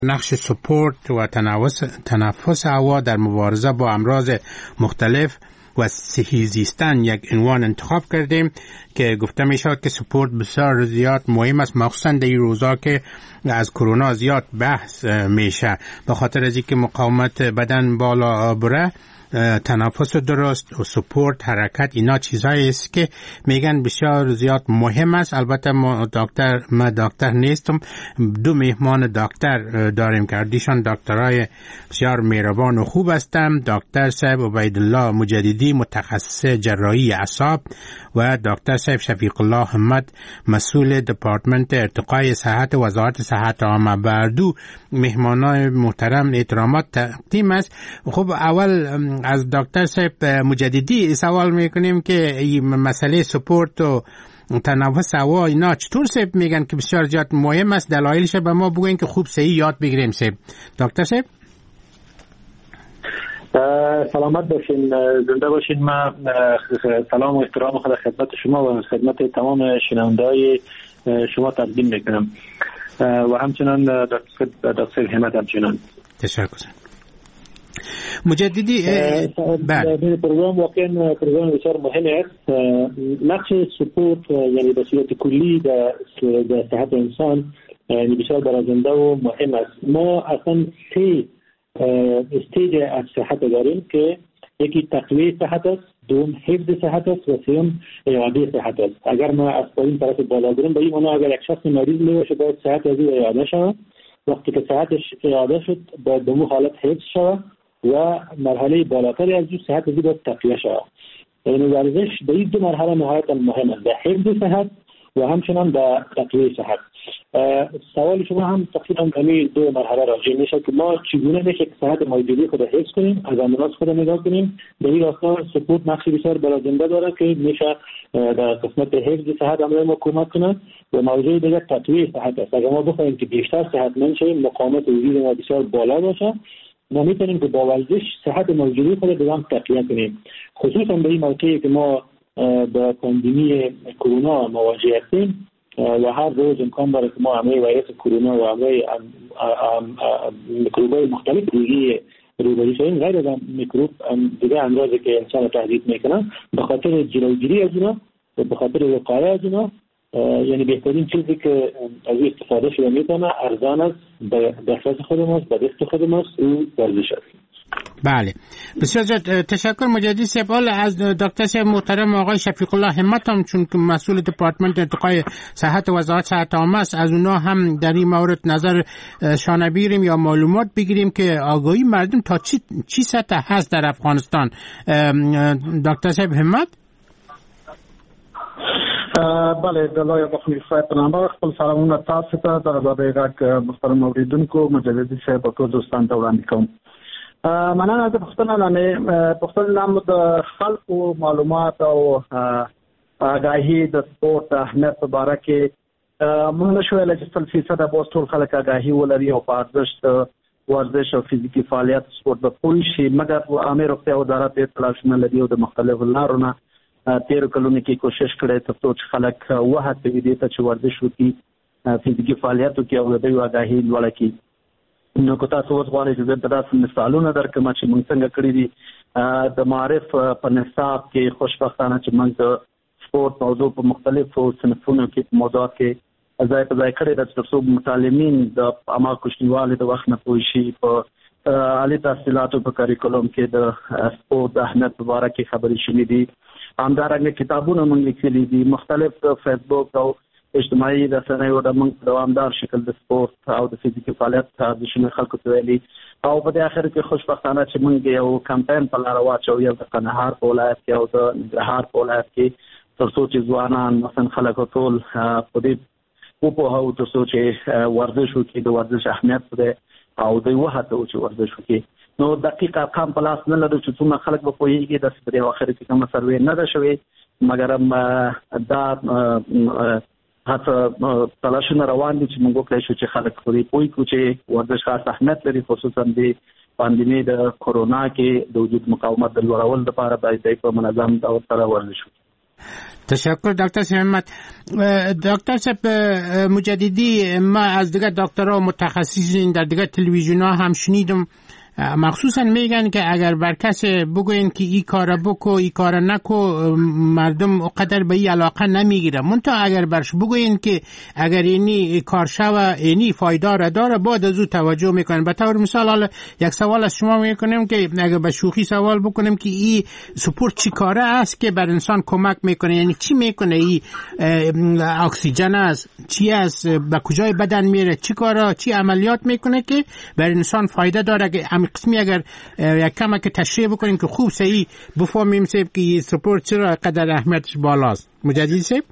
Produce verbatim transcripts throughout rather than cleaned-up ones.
نقش سپورت و تنفس تنفس هوا در مبارزه با امراض مختلف و صحی زیستن یک عنوان انتخاب کردیم که گفته می شود که سپورت بسیار زیاد مهم است، مخصوصا در این روزا که از کرونا زیاد بحث میشه. به خاطر از اینکه مقاومت بدن بالا بره، تنفس درست و سپورت، حرکت، اینا چیزایی است که میگن بسیار زیاد مهم است. البته ما دکتر ما دکتر نیستم، دو مهمان دکتر داریم که دیشان دکترای بسیار مهربان و خوب هستند. دکتر صاحب عبیدالله مجددی، متخصص جراحی اعصاب، و دکتر صاحب شفیق الله همت، مسئول دپارتمنت ارتقای صحت وزارت صحت عامه. بردو مهمانای محترم احترامات تقدیم است. خب اول از دکتر صاحب مجددی سوال میکنیم که این مسئله سپورت و تنفس هوا اینا چطور صاحب میگن که بسیار زیاد مهم است، دلایلش به ما بگوین که خوب صحیح یاد بگیریم. صاحب دکتر صاحب سلامت باشین، زنده باشین. من سلام و احترام خود خدمت شما و خدمت تمام شنونده‌های شما تقدیم میکنم و همچنان دکتر همت همچنان. تشکر. مجددی بله، پروگرام واقعا پروگرام بسیار مهم است. نقش سپورت یعنی به صورت کلی در صحت انسان یعنی بسیار برازنده و مهم است. ما اصلا سه استیج از صحت داریم که یکی تقویت صحت است، دوم حفظ صحت است و سوم اعاده صحت است. اگر ما از پایین طرف بالا بریم، به این معنی اگر یک شخص مریض باشه باید صحت از او اعاده شود. وقتی که صحتش اعاده شد باید به اون حالت حفظ شود و مرحله بالاتری از او صحت از او باید تقویه شود. یعنی ورزش به این دو مرحله نهایتا مهم است، به حفظ صحت و همچنان به تقویه صحت. سوال شما هم تقریبا همین دو مرحله راجع میشه که ما چگونه میشه که صحت موجودی خود حفظ کنیم، از امراض خود نگاه کنیم. به این راستا سپورت نقش بسیار برازنده داره که میشه در قسمت حفظ صحت امروز ما کمک کنه و موضوع دیگه تقویه صحت است. اگر ما بخوایم که بیشتر صحتمند شیم، مقاومت وجود ما بسیار بالا باشه، ما میتونیم که با ورزش صحت موجودی خود دوام تقویه کنیم. خصوصا به این موقعی که ما با پاندمی کرونا مواجه هستیم و هر روز امکان داره که ما همه ویروس کرونا و همه میکروب‌های مختلف دیگه روبرو شویم، غیر از میکروب دیگه امراضی که انسان تهدید میکنن، به خاطر جلوگیری از اینا و به خاطر وقایه از اینا، یعنی بهترین چیزی که از این استفاده شده میتونه ارزان است، به دست خود ماست، به دست خود ماست، او ورزش است. بله، بسیار زیاد تشکر مجددی صاحب. از دکتر صاحب محترم آقای شفیق الله همت هم چون که مسئول دپارتمنت ارتقای صحت وزارت صحت عامه است، از اونا هم در این مورد نظر شانه بگیریم یا معلومات بگیریم که آگاهی مردم تا چی, چی سطح هست در افغانستان. دکتر صاحب همت. بله، دلای بخیر صاحب نامه خپل سلامونه تاسو ته د ازادۍ غږ محترم اوریدونکو مجددي صاحب او دوستان ته وړاندې کوم. مننه د پښتنو لاندې پښتنو لاندې د خلکو معلومات او آگاهي د سپورت د اهمیت په باره کې موږ نشو ویلی چې سل فیصده به اوس ټول خلک آگاهي ولري او په ارزښت د ورزش او فزیکي فعالیت سپورت به پوه شي، مګر عامه روغتیا وزارت ډېر تلاشونه لري او د مختلفو لارو نه تیرو کلونو کې کوشش کړی تر څو چې خلک وهڅوي دې ته چې ورزش وکړي، فزیکي فعالیت وکړي او د دوی آگاهي لوړه کړي. نو که تاسو اوس غواړئ چې زه داسې مثالونه درکړم چې موږ څنګه کړي دي د معارف په نصاب کې خوشبختانه چې موږ د سپورت موضوع په مختلفو صنفونو کې په موضوعات کې ځای په ځای کړی ده تر څو متعلمین د عامه کوچنیوالي د وخت نه پوه شي، په عالي تحصیلاتو په کریکولم کې د سپورت د اهمیت په باره کې خبرې شوي دي. همدارنګه کتابونه موږ لیکلي دي، مختلف د فیسبوک او اجتماعي رسنیو د موږ په دوامدار شکل د سپورت او د فزیکي فعالیت ارزښتونه خلکو ته ویلي او په دې اخر کې خوشبختانه چې موږ یو کمپاین په لاره واچو، یو د قندهار په ولایت کې او د ننګرهار په ولایت کې، تر څو چې ځوانان مثلا خلک ټول په دې وپوهوو تر څو چې ورزش وکړي، د ورزش اهمیت دی او دوی وهڅوو چې ورزش وکړي. نو دقیق ارقام په لاس نه لرو چې څومره خلک به پوهېږي، داسې په دې اخر کې کومه سروې نه ده شوې، مګر دا هڅه تلاشونه روان دي چې موږ وکړای شو چې خلک پوه کړو چې ورزش خاص اهمیت لري، خصوصا د پاندیمي د کورونا کې د وجود مقاومت د لوړولو لپاره باید په منظم ډول سره ورزش وکړي. تشکر دکتر صاحب محمد. دکتر صاحب مجددی، ما از دیگه دکترها و متخصصین در دیگه تلویزیون ها هم شنیدم مخصوصا میگن که اگر بر کس بگوین که ای کار بکو ای کار نکو مردم قدر به ای علاقه نمیگیره، منتها اگر برش بگوین که اگر اینی کار شوه اینی فایده را داره بعد از او توجه میکنن. به طور مثال حالا یک سوال از شما میکنیم که اگر به شوخی سوال بکنیم که ای سپورت چی کاره است که بر انسان کمک میکنه، یعنی چی میکنه؟ ای اکسیژن است، چی است، به کجای بدن میره، چی کارا چی عملیات میکنه که بر انسان فایده داره؟ همین قسمی اگر یک کم که تشریح بکنیم که خوب صحیح بفهمیم سیب که سپورت چرا قدر اهمیتش بالاست. مجددی سیب؟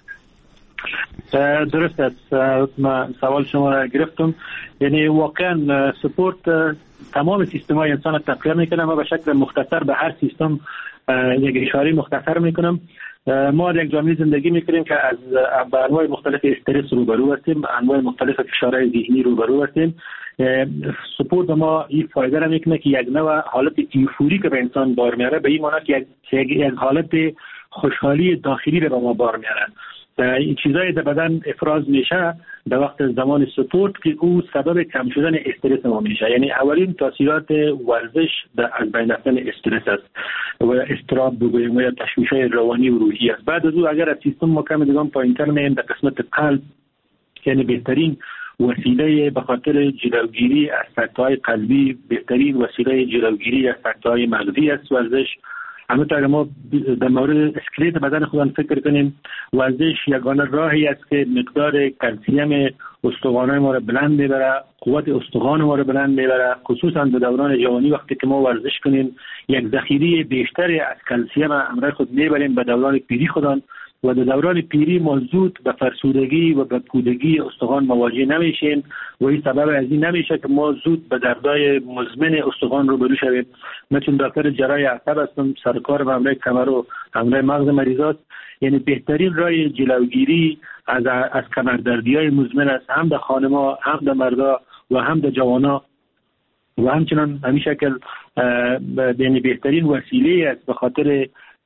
درست است، من سوال شما را گرفتم. یعنی واقعا سپورت تمام سیستم های انسان را تقویت میکنه. ما به شکل مختصر به هر سیستم یک اشاره مختصر میکنم. ما در یک جامعه زندگی میکنیم که از انواع مختلف استرس روبرو هستیم، انواع مختلف فشارهای ذهنی روبرو هستیم. سپورت به ما این فایده را میکنه که یک نوع حالت ایفوری که به انسان بار میاره، به این معنی که یک, یک حالت خوشحالی داخلی را به ما بار میاره. این چیزایی در بدن افراز میشه در وقت زمان سپورت که او سبب کم شدن استرس ما میشه. یعنی اولین تاثیرات ورزش از بین رفتن استرس است و اضطراب بگوییم و یا تشویش‌های روانی و روحی است. بعد از او اگر از سیستم ما کم دیگه پایین‌تر میایم در قسمت قلب، یعنی بهترین وسیله به خاطر جلوگیری از سکته‌های قلبی، بهترین وسیله جلوگیری از سکته‌های مغزی است ورزش. همونطور ما در مورد اسکلت بدن خودمون فکر کنیم، ورزش یگانه راهی است که مقدار کلسیم استخوان‌های ما را بلند میبره، قوت استخوان ما را بلند میبره. خصوصا در دوران جوانی وقتی که ما ورزش کنیم یک ذخیره بیشتری از کلسیم همراه خود میبریم به دوران پیری خودمون و در دوران پیری ما زود به فرسودگی و به پودگی استخوان مواجه نمیشیم و این سبب از این نمیشه که ما زود به دردهای مزمن استخوان روبرو شویم. من چون دکتر جراح عصب هستم، سرکار به همراه کمر و همراه مغز مریضات، یعنی بهترین راه جلوگیری از از کمردردی‌های مزمن است، هم در خانم‌ها، هم در مردا و هم در جوان‌ها و همچنان همین شکل یعنی بهترین وسیله است به خاطر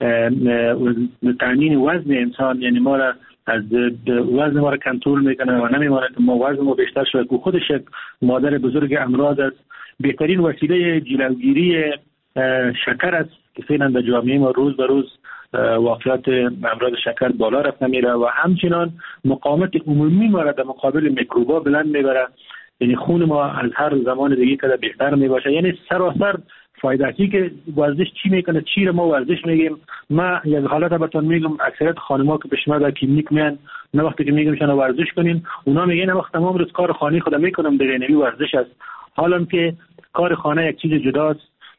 تامین وزن انسان. یعنی ما را از وزن ما را کنترل میکنه و نمیمونه که ما وزن ما بیشتر شود که خودش مادر بزرگ امراض است. بهترین وسیله جلوگیری شکر است که فعلا در جامعه ما روز به روز واقعیت امراض شکر بالا رفته میره و همچنان مقاومت عمومی ما را در مقابل میکروبا بلند میبره. یعنی خون ما از هر زمان دیگه که بهتر میباشه. یعنی سراسر فایده‌ای که ورزش چی میکنه، چی رو ما ورزش میگیم. ما یک حالت بهتون میگم، اکثریت خانم‌ها که پیش ما در کلینیک میان، نه وقتی که میگم شما ورزش کنین، اونا میگن نه وقت تمام روز کار خانه خودم میکنم، دیگه نمی ورزش است. حالا که کار خانه یک چیز جداست،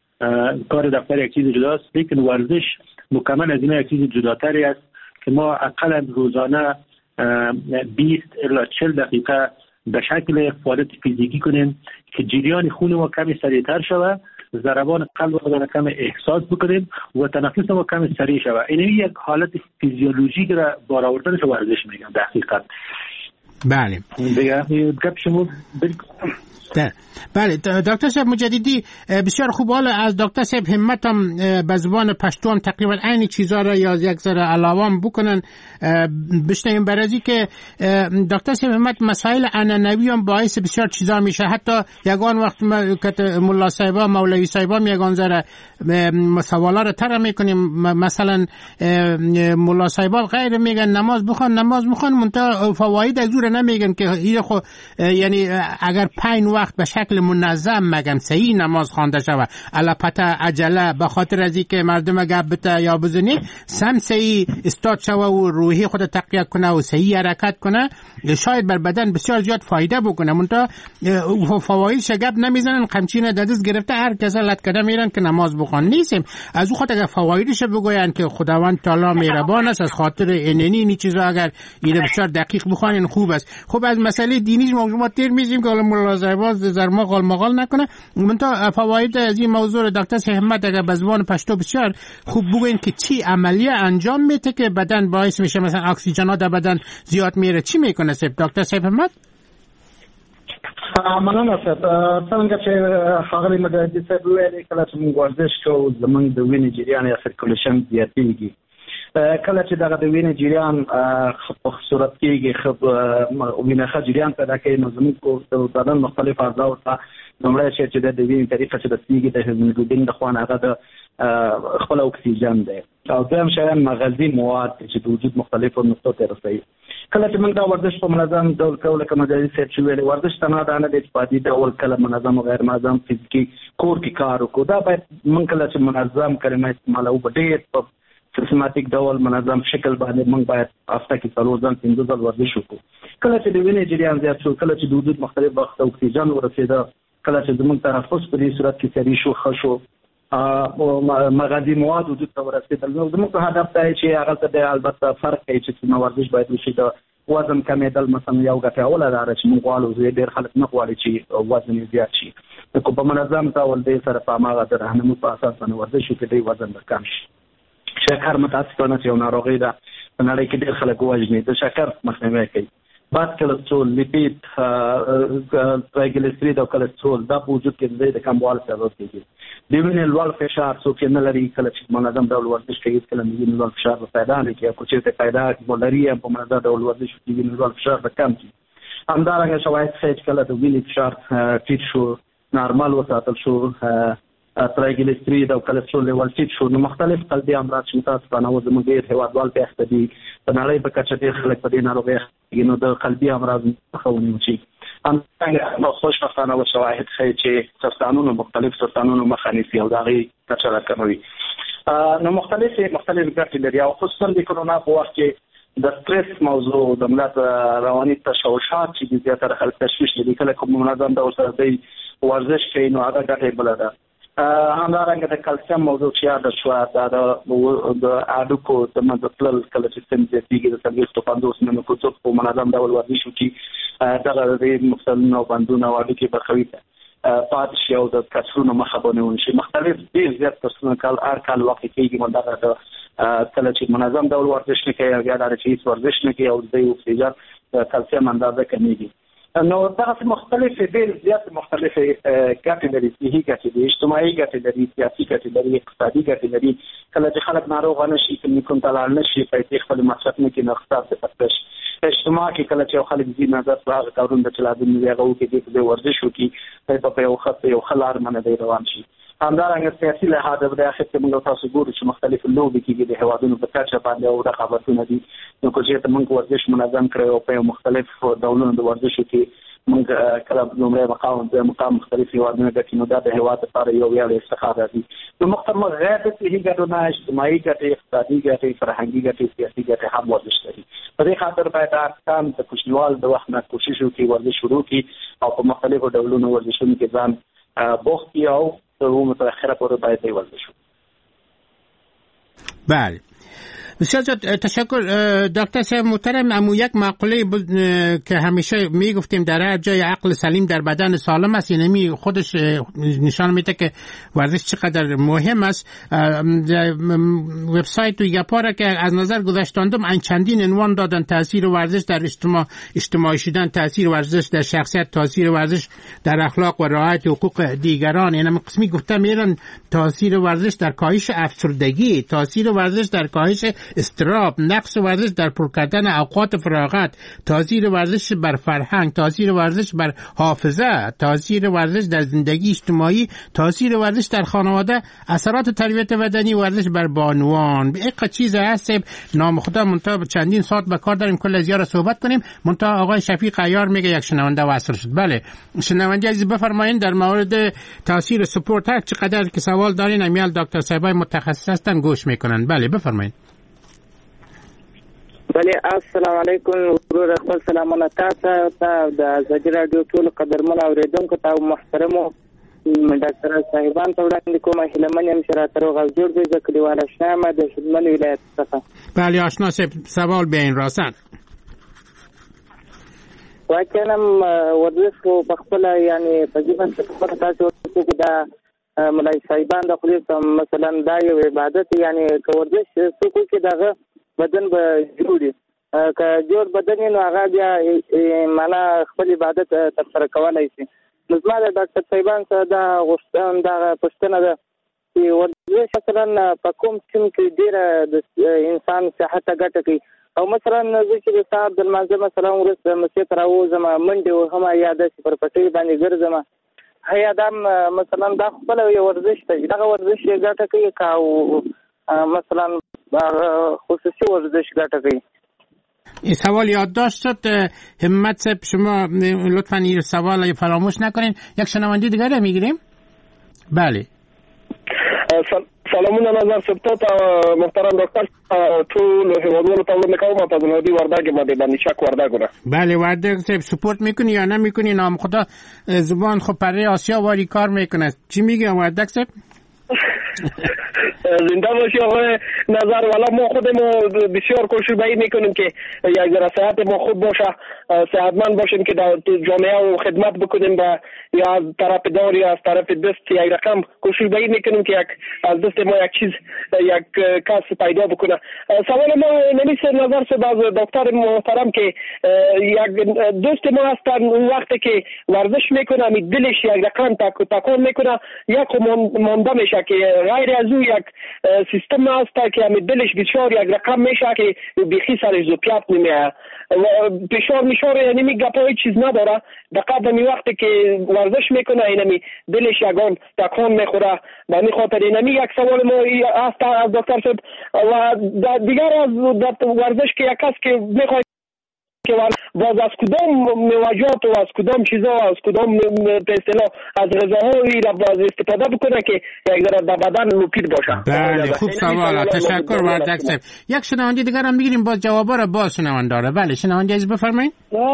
کار دفتر یک چیز جداست، لیکن ورزش مکمل از این یک چیز جداتری است که ما اقل روزانه بیست الی چهل دقیقه به شکل فعالیت فیزیکی کنیم که جریان خون ما کمی سریعتر شود، ضربان قلب خودمون کم احساس بکنیم و تنفس ما کم سریع شود. این یک حالت فیزیولوژیک را بار آوردنش ورزش میگم در حقیقت. بله. دیگه گپ شما ده. بله دکتر صاحب مجددی بسیار خوب. حالا از دکتر صاحب همت هم به زبان پشتو هم تقریبا عین چیزا را یا یک ذره علاوه بکنن بشنویم، برای که دکتر صاحب همت مسائل عنعنوی هم باعث بسیار چیزا میشه. حتی یگان وقت که ملا صاحبا مولوی صاحبا یگان ذره سوالا را طرح میکنیم، مثلا ملا صاحبا غیر میگن نماز بخوان نماز بخوان منتها فواید از اون نمیگن که این خو یعنی اگر پنج وقت به شکل منظم مگم صحیح نماز خوانده شود البته عجله به خاطر از اینکه مردم گپ بته یا بزنی سم صحیح استاد شود و روحی خود تقویت کنه و صحیح حرکت کنه، شاید بر بدن بسیار زیاد فایده بکنه. منتها فوایدش گپ نمیزنن، قمچینه دست گرفته هر کس لط کده میرن که نماز بخوان. نیستیم از او خود اگر فوایدش بگوین که خداوند تعالی مهربان است، از خاطر ایننی این چیزا اگر این بسیار دقیق بخوانین خوب است. خب از مسئله دینی ما تیر میزیم که ملاحظه باز زرما قال مقال نکنه. منتها فواید از این موضوع دکتر صاحب همت اگر به زبان پشتو بسیار خوب بگوین که چی عملیه انجام میده که بدن باعث میشه مثلا اکسیژن در بدن زیاد میره، چی میکنه صاحب دکتر صاحب همت؟ مننه صاحب. څنګه چې ښاغلی مجددي صاحب ویلي کله چې موږ ورزش کوو زموږ د وینې جریان یا سرکولیشن زیاتېږي کله چې دغه د وینې جریان په صورت کېږي وینه ښه جریان پیدا کوي نو زموږ د بدن مختلف اعضاو ته لومړی شی چې د وینې طریقه چې رسېږي د هیموګلوبین د خوا نه هغه د خپل اکسیجن دی او دویم شیان مغذي مواد چې د وجود مختلفو نقطو ته رسوي. کله چې موږ دا ورزش په منظم ډول کوو لکه مجاهد صاحب چې ویلې ورزش تنها دا نه دی چې په عادي ډول کله منظم او غیر منظم فزیکي کور کې کار وکړو دا باید موږ کله چې منظم کلمه استعمالوو په ډېر په سیستماتیک ډول منظم شکل باندې موږ باید هفته کې څلور ځل پنځه ځل ورزش وکړو. کله چې د وینې جریان زیات شو کله چې د وجود مختلف برخو ته اکسیجن ورسېده کله چې زموږ تنفس په دې صورت کې سریع شو ښه شو او مغذي مواد وجود ته ورسېدل نو زموږ هدف دا چې هغه ته البته فرق کوي چې څومره ورزش باید وشي د وزن کمېدل مثلا یو ګټه اوله دا چې موږ غواړو چې ډېر خلک نه غواړي چې وزن یې زیات شي نو په منظم ډول دې سره په هماغه د راهنمایي په اساس باندې ورزش وکړي دې وزن به کم شي. شکر متاسفانه چې یو ناروغي ده په نړۍ کې ډېر خلک وژني د شکر مخنیوی کوي بد کلسترول لیپید ترایګلیسیرید او کلسترول دا په وجود کې د کموالي سبب کېږي. د وینې لوړ فشار څوک نه لري کله چې منظم ډول ورزش کوي کله د وینې لوړ فشار به پیدا نه کیږي او چې پیدا ولري په منظم ډول ورزش کوي وینې لوړ فشار به کم شي. همدارنګه شواهد ښيي چې کله د وینې فشار ټیټ شو نارمال وساتل شو ترایګلیسیرید او کلسترول لیول ټیټ شو نو مختلف قلبي امراض چې متاسفانه و زموږ ډېر هېوادوال پې اخته دي په نړۍ په کچه ډېر خلک په دې ناروغۍ اخته دي نو د قلبي امراض څخه ونیول شي. همدارنګه خوشبختانه و شواهد ښيي چې سرطانونو مختلف سرطانونو مخه نیسي او د هغې کچه راکموي. نو مختلفې مختلف ګټې لري او خصوصا د کرونا په وخت کې د سټرس موضوع د ملت رواني تشوشات چې زیاتره خلک تشویش لري کله کوم منظم ډول سره دی ورزش کوي نو هغه ګټې بله ده. همدارنګه د کلسیم موضوع چې یاده شوه دا د هډوکو د منځه تلل کله چې سن زیاتېږي د څلوېښتو پنځوس نمو که څوک په منظم ډول ورزش وکړي دغه د مفصلونو او بندونو او هډوکي برخوي پاتې شي او د کسرونو مخه به ونیول شي. مختلف ډېر زیات کسرونه کال هر کال واقع کېږي دغه د کله چې منظم ډول ورزش نه کوي او یا دا چې هېڅ ورزش نه کوي او د اکسیجن د کلسیم اندازه کمېږي نو دغه مختلفې ډېر زیات مختلفې ګټې لري صحي ګټې دي اجتماعي ګټې لري سیاسي ګټې لري اقتصادي ګټې لري. کله چې خلک ناروغه نه شي کلینیکونو ته لاړ نه شي پیسې خپل مصرف نه کړي نو اقتصاد ته پرته شي. اجتماع کې کله چې یو خلک ځي نظر په هغه کارونه چې لازم وي هغه وکړي چې ورزش وکړي په یو خط یو ښه لار باندې روان شي. همدارنګه سیاسي لحاظ د اخر کې موږ تاسو ګورو چې مختلف لوبې کېږي د هیوادونو په کچه باندې او رقابتونه دي نو که چېرته موږ ورزش منظم کړی او په مختلف ډولونو د ورزشو کې موږ کله لومړی مقام دویم مقام مختلف هیوادونه ګټي نو دا د هیواد لپاره یو ویاړ افتخار دی. نو مختلف غیر د صحي ګټو نه اجتماعي ګټې اقتصادي ګټې فرهنګي ګټې سیاسي ګټې هم ورزش لري. په دې خاطر باید ارکان د کوچنیوال د وخت نه کوشش وکړي ورزش شروع کړي او په مختلفو ډولونو ورزشونو کې ځان بوخت کړي او رو متأخره پورې باید دی ورزش. بله بسیار تشکر دکتر صاحب محترم. اما یک مقوله بود که همیشه میگفتیم در هر جای عقل سلیم در بدن سالم است یعنی خودش نشان میده که ورزش چقدر مهم است. وبسایت و یپارا که از نظر گذاشتاندم ان چندین عنوان دادن تاثیر ورزش در اجتماع اجتماعی شدن تاثیر ورزش در شخصیت تاثیر ورزش در اخلاق و رعایت حقوق دیگران. یعنی قسمی گفتم میرن تاثیر ورزش در کاهش افسردگی تاثیر ورزش در کاهش استراب نقص ورزش در پر کردن اوقات فراغت تاثیر ورزش بر فرهنگ تاثیر ورزش بر حافظه تاثیر ورزش در زندگی اجتماعی تاثیر ورزش در خانواده اثرات تربیت بدنی ورزش بر بانوان. به یک چیز هست نام خدا منتها چندین ساعت به کار داریم کل زیاد صحبت کنیم منتها آقای شفیق عیار میگه یک شنونده وصل شد. بله شنونده عزیز بفرمایید در مورد تاثیر سپورت هر چقدر که سوال دارین امیال دکتر صاحبای متخصص هستن گوش میکنن. بله بفرمایید. بله السلام علیکم ورور خپل سلامونه تاسو ته د ازادي رادیو ټول قدرمن اوریدونکو ته محترمو ډاکټر صاحبان ته وړاندې کوم هیلمن يم چې راته روغ جوړ دي د کلیوال شنامه د شمال ولایت څخه. بله آشنا صاحب سوال به این راستن واکه ورزش کو په خپل یعنی په ځبان څخه تاسو چې دا ملای صاحبان د خپل مثلا دا یو عبادت یعنی ورزش څوک چې دغه بدن به جوړي که جوړ بدن نو هغه بیا معنا خپل عبادت ترسره کولای شي. نو زما د ډاکټر صاحبان سره دا غوښتنه دا پوښتنه ده چې ورزش ورزش مثلا په کوم سیم کې ډیره د انسان صحت ته ګټه کوي او مثلا زه چې د صاحب د لمانځه مثلا وروسته مسجد ته راوځم منډې وهم یا داسې پر پټۍ باندې ګرځم یا دا مثلا دا خپل یو ورزش دی دغه ورزش یې ګټه کوي که مثلا خصوصی ورزش ګټه کوي. این سوال یادداشت شد همت صاحب، شما لطفا این سوال فراموش نکنین. یک شنونده دیگر رو میگیریم. بله سلامونه نظر سبتا تا محترم دکتر طول هوادوالو تاولو میکنم تا زنودی وردگ مده بندی شک وردگ رو. بله وردگ صاحب سپورت میکنی یا نمیکنی؟ نام خدا زبان خب پره آسیا واری کار میکنه. چی میگه وردگ صاحب؟ زنده باشی آقای نظر. والا ما خودمون بسیار کوشش به این میکنیم که یک ذره صحت ما خوب باشه، صحتمند باشیم که در جامعه و خدمت بکنیم و یا از طرف دار یا از طرف دست یک رقم کوشش به این میکنیم که یک از دست ما یک چیز یک کس پیدا بکنه. سوال ما نمیشه نظر سے باز دکتر محترم که یک دوست ما هستن اون وقتی که ورزش میکنه می دلش یک رقم تکون میکنه یک مانده میشه که غیر از او یک سیستم هست که می دلش بسیار یک رقم میشه که بیخی سرش زو پیات نمیه فشار میشار یعنی می گپای چیز نداره. دقیقا می وقتی که ورزش میکنه اینمی دلش یگان تکون میخوره. به این خاطر اینمی یک سوال ما هست از دکتر صاحب و دیگر از ورزش که یک کس که میخواد که باز از کدام موجات و از کدام چیزا و از کدام به اصطلاح از غذاهایی را باز استفاده بکنه که یک ذره در بدن مفید باشه. بله خوب سوال، تشکر وردگ صاحب. یک شنونده دیگر هم میگیریم باز جوابا را باز شنونده داره. بله شنونده از بفرمایید.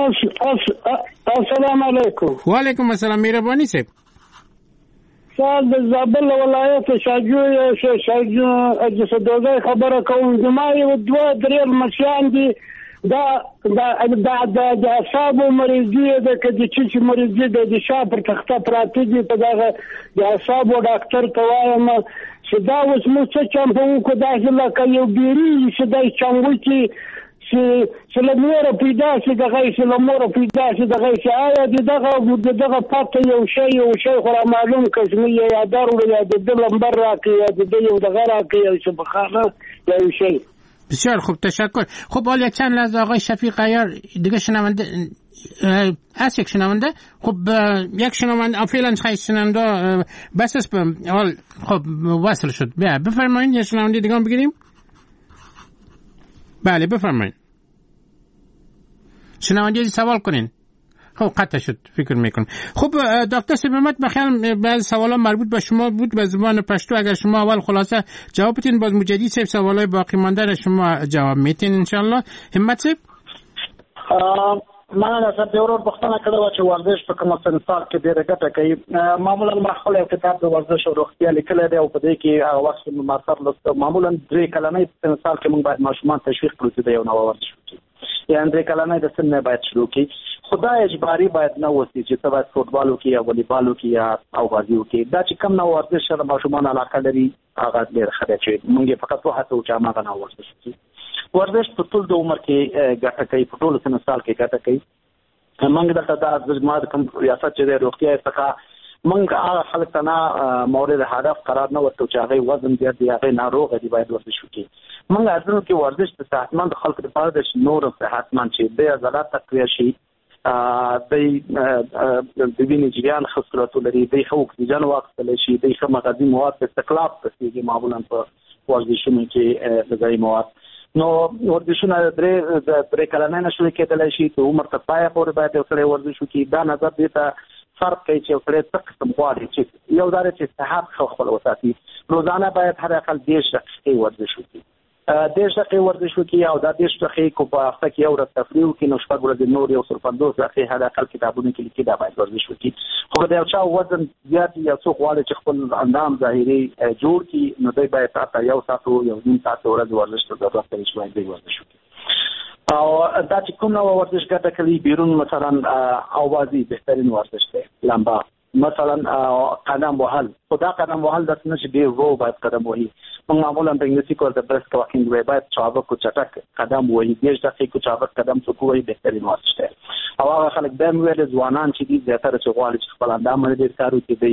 السلام علیکم. و علیکم السلام. مهربانی صاحب. سال د زابل ولایت شاجوی شاجو جسدوزای خبره کوم. زما یو دوه درې مشیان دي دا دا دا د اعصاب مریضي د کدي چې مریضي د شا پر تخته پراته دي په دغه د اعصاب ډاکټر ته وایم چې دا اوس مو څه چم په کو داسې لکه یو بیري چې دا څنګه چې چې لمور پیدا شي دغه چې لمور پیدا شي دغه چې آیا دغه دغه پاتې یو شی یو شی خو معلوم کزمي یا درو یا د لمبر راکې یا د یو دغه راکې چې بخانه یو شی. بسیار خوب تشکر. خب حالا یک چند لحظه آقای شفیق عیار دیگه شنونده هست. یک شنونده خب یک شنونده فعلا خیلی شنونده بس است حال خب وصل شد. بفرمایید یه شنونده دیگه هم بگیریم. بله بفرمایید شنونده سوال کنین. خب قطع شد فکر میکنم. خب دکتر سبمت بخیال بعض سوالا مربوط به شما بود به زبان پشتو. اگر شما اول خلاصه جواب بدین باز مجدد سه سوالای باقی مانده را شما جواب میتین ان شاء الله. همت صاحب ما نه څه ډېر پښتنه کړو چې ورزش په کومه سنسال کې ډېر ګټه کوي. معمولا ما خپل یو کتاب د ورزش او روغتیا لیکل دی او په دې کې هغه وخت ما سره لوست معمولا درې کلمې سنسال کې موږ باید ماشومان تشویق کړو چې یو نو ورزش وکړي. یعنی درې کلمې د سن نه باید شروع کړي. خدای اجباري باید نه وسی چې ته باید فوټبال وکړي یا والیبال وکړي یا اوغازي وکړي. دا چې کم نو ورزش سره ماشومان علاقه لري هغه ډېر ښه دی چې موږ فقط وهڅو چې هغه نه ورزش وکړي. ورزش په ټول د عمر کې ګټه کوي، په ټول سنسال کې ګټه کوي. موږ دلته د زماد کوم ریاست چې د روغتیا څخه موږ هغه خلک ته نه مورد هدف قرار نه ورکړو چې هغه وزن ډېر دی هغه ناروغ دی باید ورزش وکړي. موږ ارزو کې ورزش د صحتمند خلکو لپاره د نور صحتمند چې د عضلات تقویه شي، د د وینې جریان ښه صورت ولري، د ښه اکسیجن واخیستلی شي، د ښه مغذي مواد په استقلاب رسېږي معمولا په ورزشونو کې غذایي مواد. نو ورزشونه درې درې کلنۍ نه شروع کېدلی شي، د عمر تر پایه پورې باید یو سړی ورزش وکړي. دا نظر دې ته فرق کوي چې یو سړی څه قسم غواړي چې یو دا چې صحت ښه خپل وساتي. روزانه باید هر اقل دېرش دقیقې ورزش وکړي. دېرش دقیقې ورزش وکړي او دا دېرش دقیقې کو په هفته کې یو ورځ تفریح وکړي نو شپږ ورځې نور یو سل پنځوس دقیقې هر اقل کتابونه کې لیکي دا باید ورزش وکړي. خو د یو چا وزن زیات یا څوک غواړي چې خپل اندام ظاهري جوړ کړي نو دوی باید تا یو ساعت یو نیم ساعت ورځ ورزش ته ضرورت لري چې باید دوی ورزش وکړي. او دا چې کوم نوع ورزش ګټه کوي بیرون مثلا اوازي بهترین ورزش دی، لمبا مثلا قدم وهل. خدا قدم وهل د څه ډیر ورو باید قدم وهي. موږ معمولا په انګلیسي کې ورته برسک واکینګ وایي، باید چابک او چټک قدم وهي. دېرش دقیقې چابک قدم څوک وهي بهترین ورزش دی. او هغه خلک به ویل ځوانان چې دي زیاتره چې غواړي چې خپل اندام باندې ډېر کار وکړي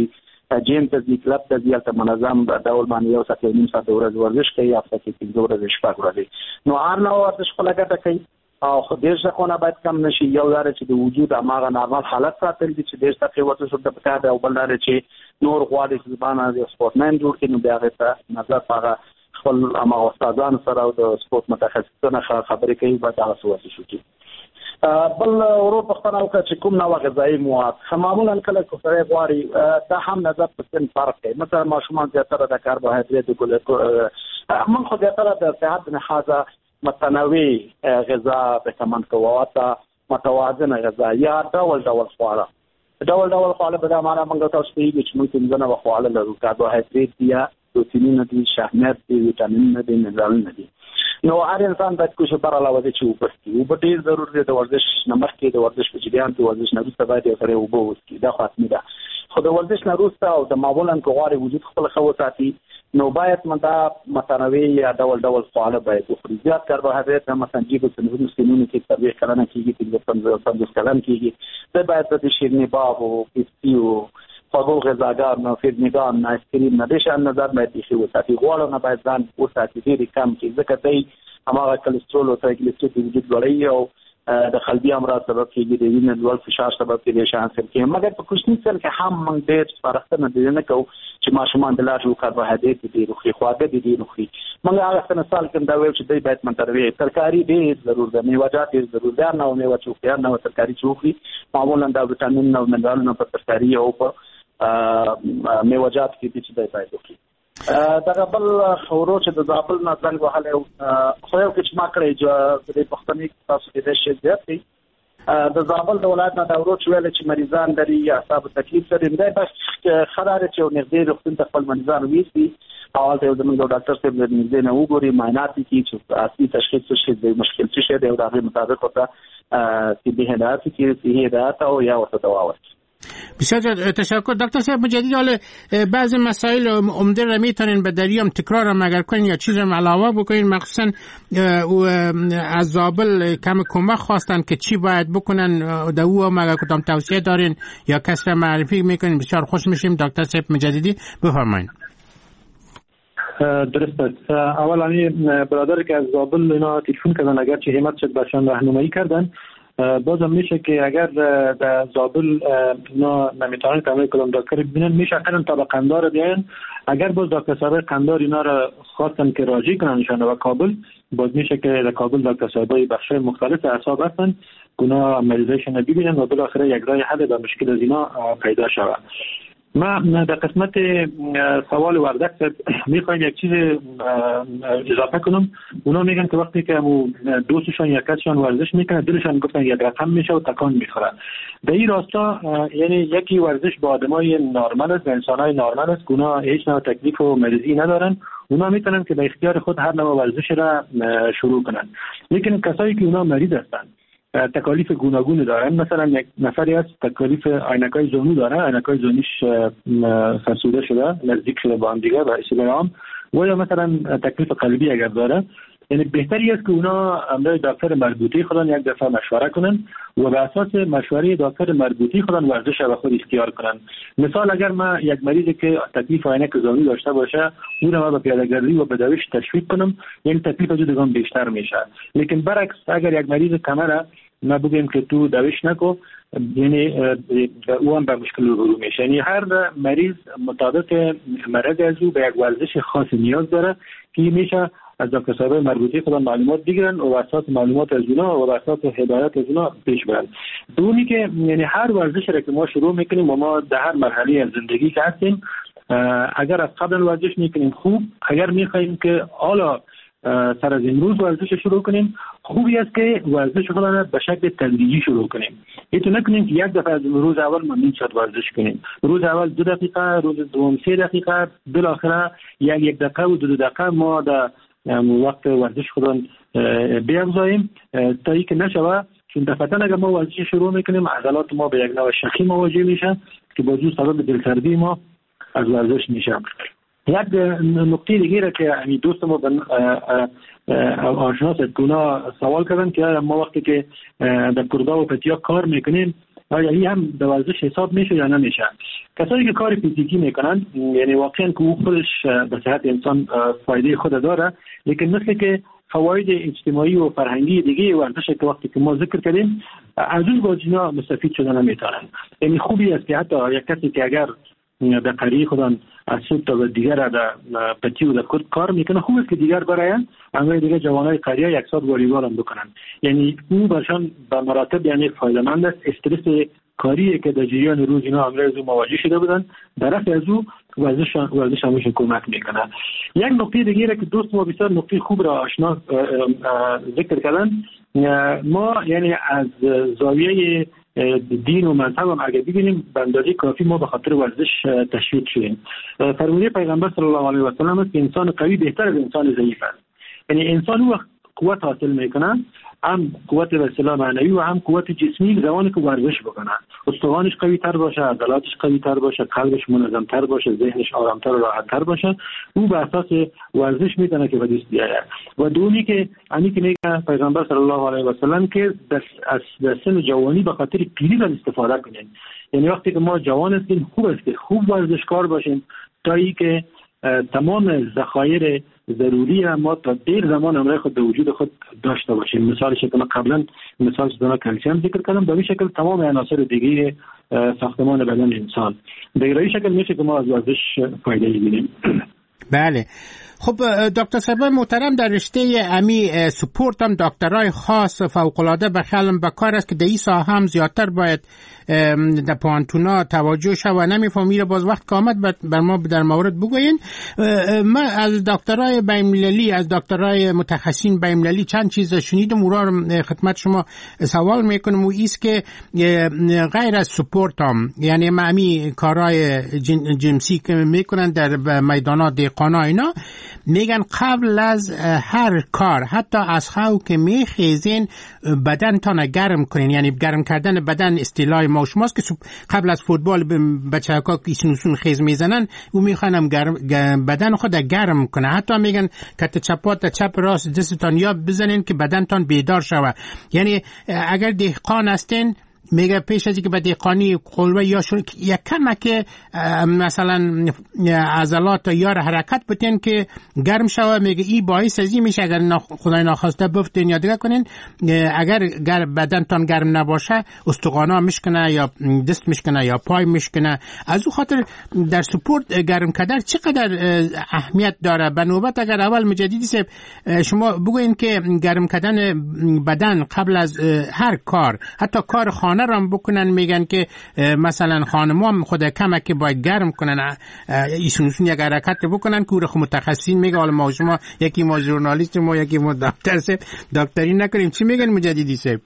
جیم ته ځي کلب ته ځي هلته منظم ډول باندې یو ساعت یو نیم ساعت ورځ ورزش کوي هفته کې پنځه ورځې شپږ ورځې نو هر نوع ورزش خپله ګټه کوي او خو ډېر څخونه باید کم نشي. یو دا چې د وجود هماغه نارمل حالت ساتل دي چې ډېر سخت ورزش ورته پکار دی او بل دا چې نور غواړي چې ځان یو سپورټمن جوړ کړي نو بیا هغې ته نظر په هغه خپل هماغه استادانو سره او د سپورټ متخصصینو خبرې کوي باید هغه څه ورزش وکړي. بل ورو پوښتنه وکړه چې کوم نوع غذایي مواد معمولا کله که سړی غواړي دا هم نظر په سن فرق کوي. مثلا ماشومان زیاتره د کاربوهایدرېت موږ خو زیاتره د صحت لحاظه متنوع غذا بهتمن کوو او متوازن غذا یا ډول ډول خواړه ډول ډول خواړه به دا معنا موږ تاسو ته یې چې موږ پنځه نوع خواړه لرو. کاربوهایدرېت یا پروتینونه دي، شحمیات دي، ویټامینونه دي، منرالونه دي. نو هر انسان باید کوشش پر علاوه دي چې اوبه وڅښي. اوبه ډېر ضروري دي. د ورزش نه مخکې د ورزش په جریان کې ورزش نه وروسته باید یو سړی اوبه وڅښي، دا خو حتمي ده. خو د ورزش نه وروسته او د معمولا که غواړي وجود خپل ښه وساتي نو باید دا متنوع یا ډول ډول خواړه باید وخوري. زیات کاربوهایدرېت هم مثلا جیبو څلورو سنونو کې څلوېښت کلنه کېږي، پنځوس کلن کېږي، دا باید د شیریني-باب و پیستي و خوږو غذاګانو، فرنیګان، آیسکریم نه د شان نظر باید یې ښه وساتي. غوړو نه باید ځان وساتي، ډېرې کم کړي ځکه دی هماغه کلسترول او ترایګلیسیریډ د وجود لوړوي او د قلبي امراض سبب کېږي، د وینې لوړ فشار سبب کېږي، شان سر کې. مګر په کوچني سر کې هم موږ ډېر سپارښتنه دې نه کوو چې ماشومان د لارو کاربوهایدرېت ډېر وخوري، خواږه دې ډېر وخوري. موږ هغه څه مثال کوم دا ویل چې دوی باید متنوع ترکاري ډېر ضرور ده، میوه‌جات ډېر ضرور ده. نه میوه چې وخوري نه ترکاري چې وخوري معمولا دا ویټامین او منرالونه په ترکاري او په میوه‌جات کې دي چې دوی باید وخوري. دا بل خورو چې د زابل نه ځل وهله خو یو کې چې ما کړی د پښتني تاسو کې د شي زیات دی د زابل د ولایت نه دا ورو چې ویل چې مریضان لري یا اعصاب تکلیف لري دا بس خبره چې نږدې روغتون ته خپل مریضان ویسي اول ته د موږ ډاکټر صاحب نږدې نه وګوري معاینات کوي چې اصلي تشخیص څه دی، مشکل څه دی او د هغې مطابق ورته طبي هدایت کوي، صحي هدایت او یا ورته دوا ورکوي. بسیار تشکر دکتر صاحب مجددی. حالا بعضی مسائل عمده را میتونین به دریام تکرار هم اگر کنین یا چیز هم علاوه بکنین، مخصوصا از زابل کم کمک خواستن که چی باید بکنن در او هم اگر کدام توصیه دارین یا کسی را معرفی میکنین بسیار خوش میشیم. دکتر صاحب مجددی بفرمایید. درست است. اول امی برادر که از زابل اینا تلفن کردن اگر چه همت شد برشان راهنمایی کردن بازم میشه که اگر در زابل اینا نمیتونن که کدام دکتر ببینن میشه اقلا تا به قندار بیاین. اگر باز دکتر صاحب قندار اینا را خواستن که راجع کننشان و کابل باز میشه که در کابل دکتر صاحبای بخش مختلف اعصاب هستن اونا مریضایشون ببینن و بالاخره یک راه حل به مشکل از اینا پیدا شود. ما در قسمت سوال وردک میخوایم یک چیز اضافه کنم. اونا میگن که وقتی که دوستشان یا کسشان ورزش میکنه دلشان گفتن یک رقم میشه و تکان میخوره. در این راستا یعنی یکی ورزش با آدمای نرمال است، انسانای نرمال است که اونا هیچ نوع تکلیف و مریضی ندارن. اونا میتونن که به اختیار خود هر نوع ورزش را شروع کنن. لیکن کسایی که اونا مریض هستن تکالیف گوناگون دارن، مثلا یک نفری از تکالیف عینکای زونو داره، عینکای زونیش فرسوده شده، نزدیک شده با هم دیگه و اصطلاحاً، و یا مثلا تکلیف قلبی اگر داره، یعنی بهتری است که اونا امروز دکتر مربوطی خودن یک دفعه مشوره کنن و به اساس مشوره دکتر مربوطی خودن ورزش را خود اختیار کنن. مثال اگر ما یک مریضی که تکلیف عینک زونی داشته باشه اون را به پیاده‌گردی و به دویش تشویق کنم، یعنی تکلیف از دیگه بیشتر میشه. لیکن برعکس اگر یک مریض کمره ما بگیم که تو دویش نکو، یعنی او هم به مشکل رو میشه. یعنی هر مریض مطابق مرض از او به یک ورزش خاص نیاز داره که میشه از دکتر صاحب مربوطی خودن معلومات بگیرن و اساس معلومات از اونا و اساس هدایت از اونا پیش برن. دونی که یعنی هر ورزش را که ما شروع میکنیم و ما در هر مرحله از زندگی که هستیم اگر از قبل ورزش میکنیم خوب، اگر میخوایم که حالا سر از امروز ورزش شروع کنیم خوبی است که ورزش خود را به شکل تدریجی شروع کنیم. اینطور نکنیم که یک دفعه از روز اول ما نیم ساعت ورزش کنیم، روز اول دو دقیقه، روز دوم سه دقیقه، بالاخره یک یک دقیقه و دو دقیقه ما در وقت ورزش خود بیافزاییم تا اینکه نشوه. چون دفعتا اگر ما ورزش شروع میکنیم عضلات ما به یک نوع شخی مواجه میشن که باعث سبب دلسردی ما از ورزش میشه. یک نکته دیگه را که یعنی دوست ما به آشناس گونا سوال کردن که ما وقتی که در کردا و پتیا کار میکنیم آیا این هم به ورزش حساب میشه یا نمیشه؟ کسانی که کار فیزیکی میکنن یعنی واقعا که او خودش به صحت انسان فایده خود داره، لیکن مثل که فواید اجتماعی و فرهنگی دیگه ورزش که وقتی که ما ذکر کردیم از اون باجینا مستفید شدن نمیتونن. یعنی خوبی است که حتی یک کسی که اگر در قریه خودان از صبح تا دیگر در پتی و در کرد کار میکنه، خوب است که دیگر براین انگاه دیگر جوانای قریه یک ساعت والیبال هم بکنن. یعنی اون برشان به مراتب یعنی فایده‌مند است. استرس کاری که در جریان روز اینا امروز مواجه شده بودن در رفع از او ورزش ورزش همشون کمک میکنه. یک نکته دیگه که دوست ما بسیار نکته خوب را آشنا ذکر کردن، ما یعنی از زاویه دین و مذهب هم اگر ببینیم به اندازه کافی ما به خاطر ورزش تشویق شدیم. فرموده پیغمبر صلی الله علیه و سلم است که انسان قوی بهتر از انسان ضعیف است. یعنی انسان وقت قوت حاصل میکنه، هم قوت به اصطلاح معنوی و هم قوت جسمی زمانی که ورزش بکنه، استخوانش قوی تر باشه، عضلاتش قوی تر باشه، قلبش منظم تر باشه، ذهنش آرام تر و راحت تر باشه، او به اساس ورزش میتونه که به دست بیاره. و دومی کهانی که میگه پیغمبر صلی الله علیه و سلم که از سن جوانی به خاطر پیری باید استفاده کنیم. یعنی وقتی که ما جوان هستیم خوب است که خوب ورزشکار باشیم تا ای که تمام ذخایر ضروری ما تا دیر زمان امرای خود به وجود خود داشته باشیم. مثالش که من قبلا مثال شدن کلسیم ذکر کردم، به این شکل تمام عناصر دیگه ساختمان بدن انسان به این شکل میشه که ما از ورزش فایده بگیریم. بله. خب دکتر صاحب محترم، در رشته امی سپورت هم دکترای خاص فوق‌العاده به خیالم بکار است که در این ساحه هم زیادتر باید در پانتونا توجه شد و نمیفهم میره باز وقت که آمد بر ما در مورد بگوین. من از دکترای بین‌المللی از دکترای متخصصین بین‌المللی چند چیز شنیدم، اون را خدمت شما سوال میکنم و ایست که غیر از سپورت هم یعنی معمی کارهای جنسی که میکنن در میدانات دهقانا اینا میگن قبل از هر کار حتی از خو که میخیزین بدن تان گرم کنین، یعنی گرم کردن بدن اصطلاح ما شماست که قبل از فوتبال بچه ها که ایسنوسون خیز میزنن و میخوانم بدن خود گرم کنه. حتی میگن کت چپات چپ راست دستتان یا بزنین که بدن تان بیدار شوه. یعنی اگر دهقان هستین میگه پیش از اینکه به دهقانی قلوه یا شروع یک کمک مثلا عضلات یا حرکت بتین که گرم شوه، میگه این باعث ازی میشه اگر خدای ناخواسته بفتین یا دیگه کنین اگر گر بدنتان گرم نباشه استخوانا میشکنه یا دست میشکنه یا پای میشکنه. از او خاطر در سپورت گرم کردن چقدر اهمیت داره؟ به نوبت اگر اول مجددی شما بگوین که گرم کردن بدن قبل از هر کار حتی کار خانه رام بکنن، میگن که مثلا خانم‌ها خود کمک که باید گرم کنن ایشون یک حرکت بکنن که خود متخصصین میگه حالا ما شما یکی ما ژورنالیست ما یکی ما دکتر سه دکتری نکنیم. چی میگن مجددی سه؟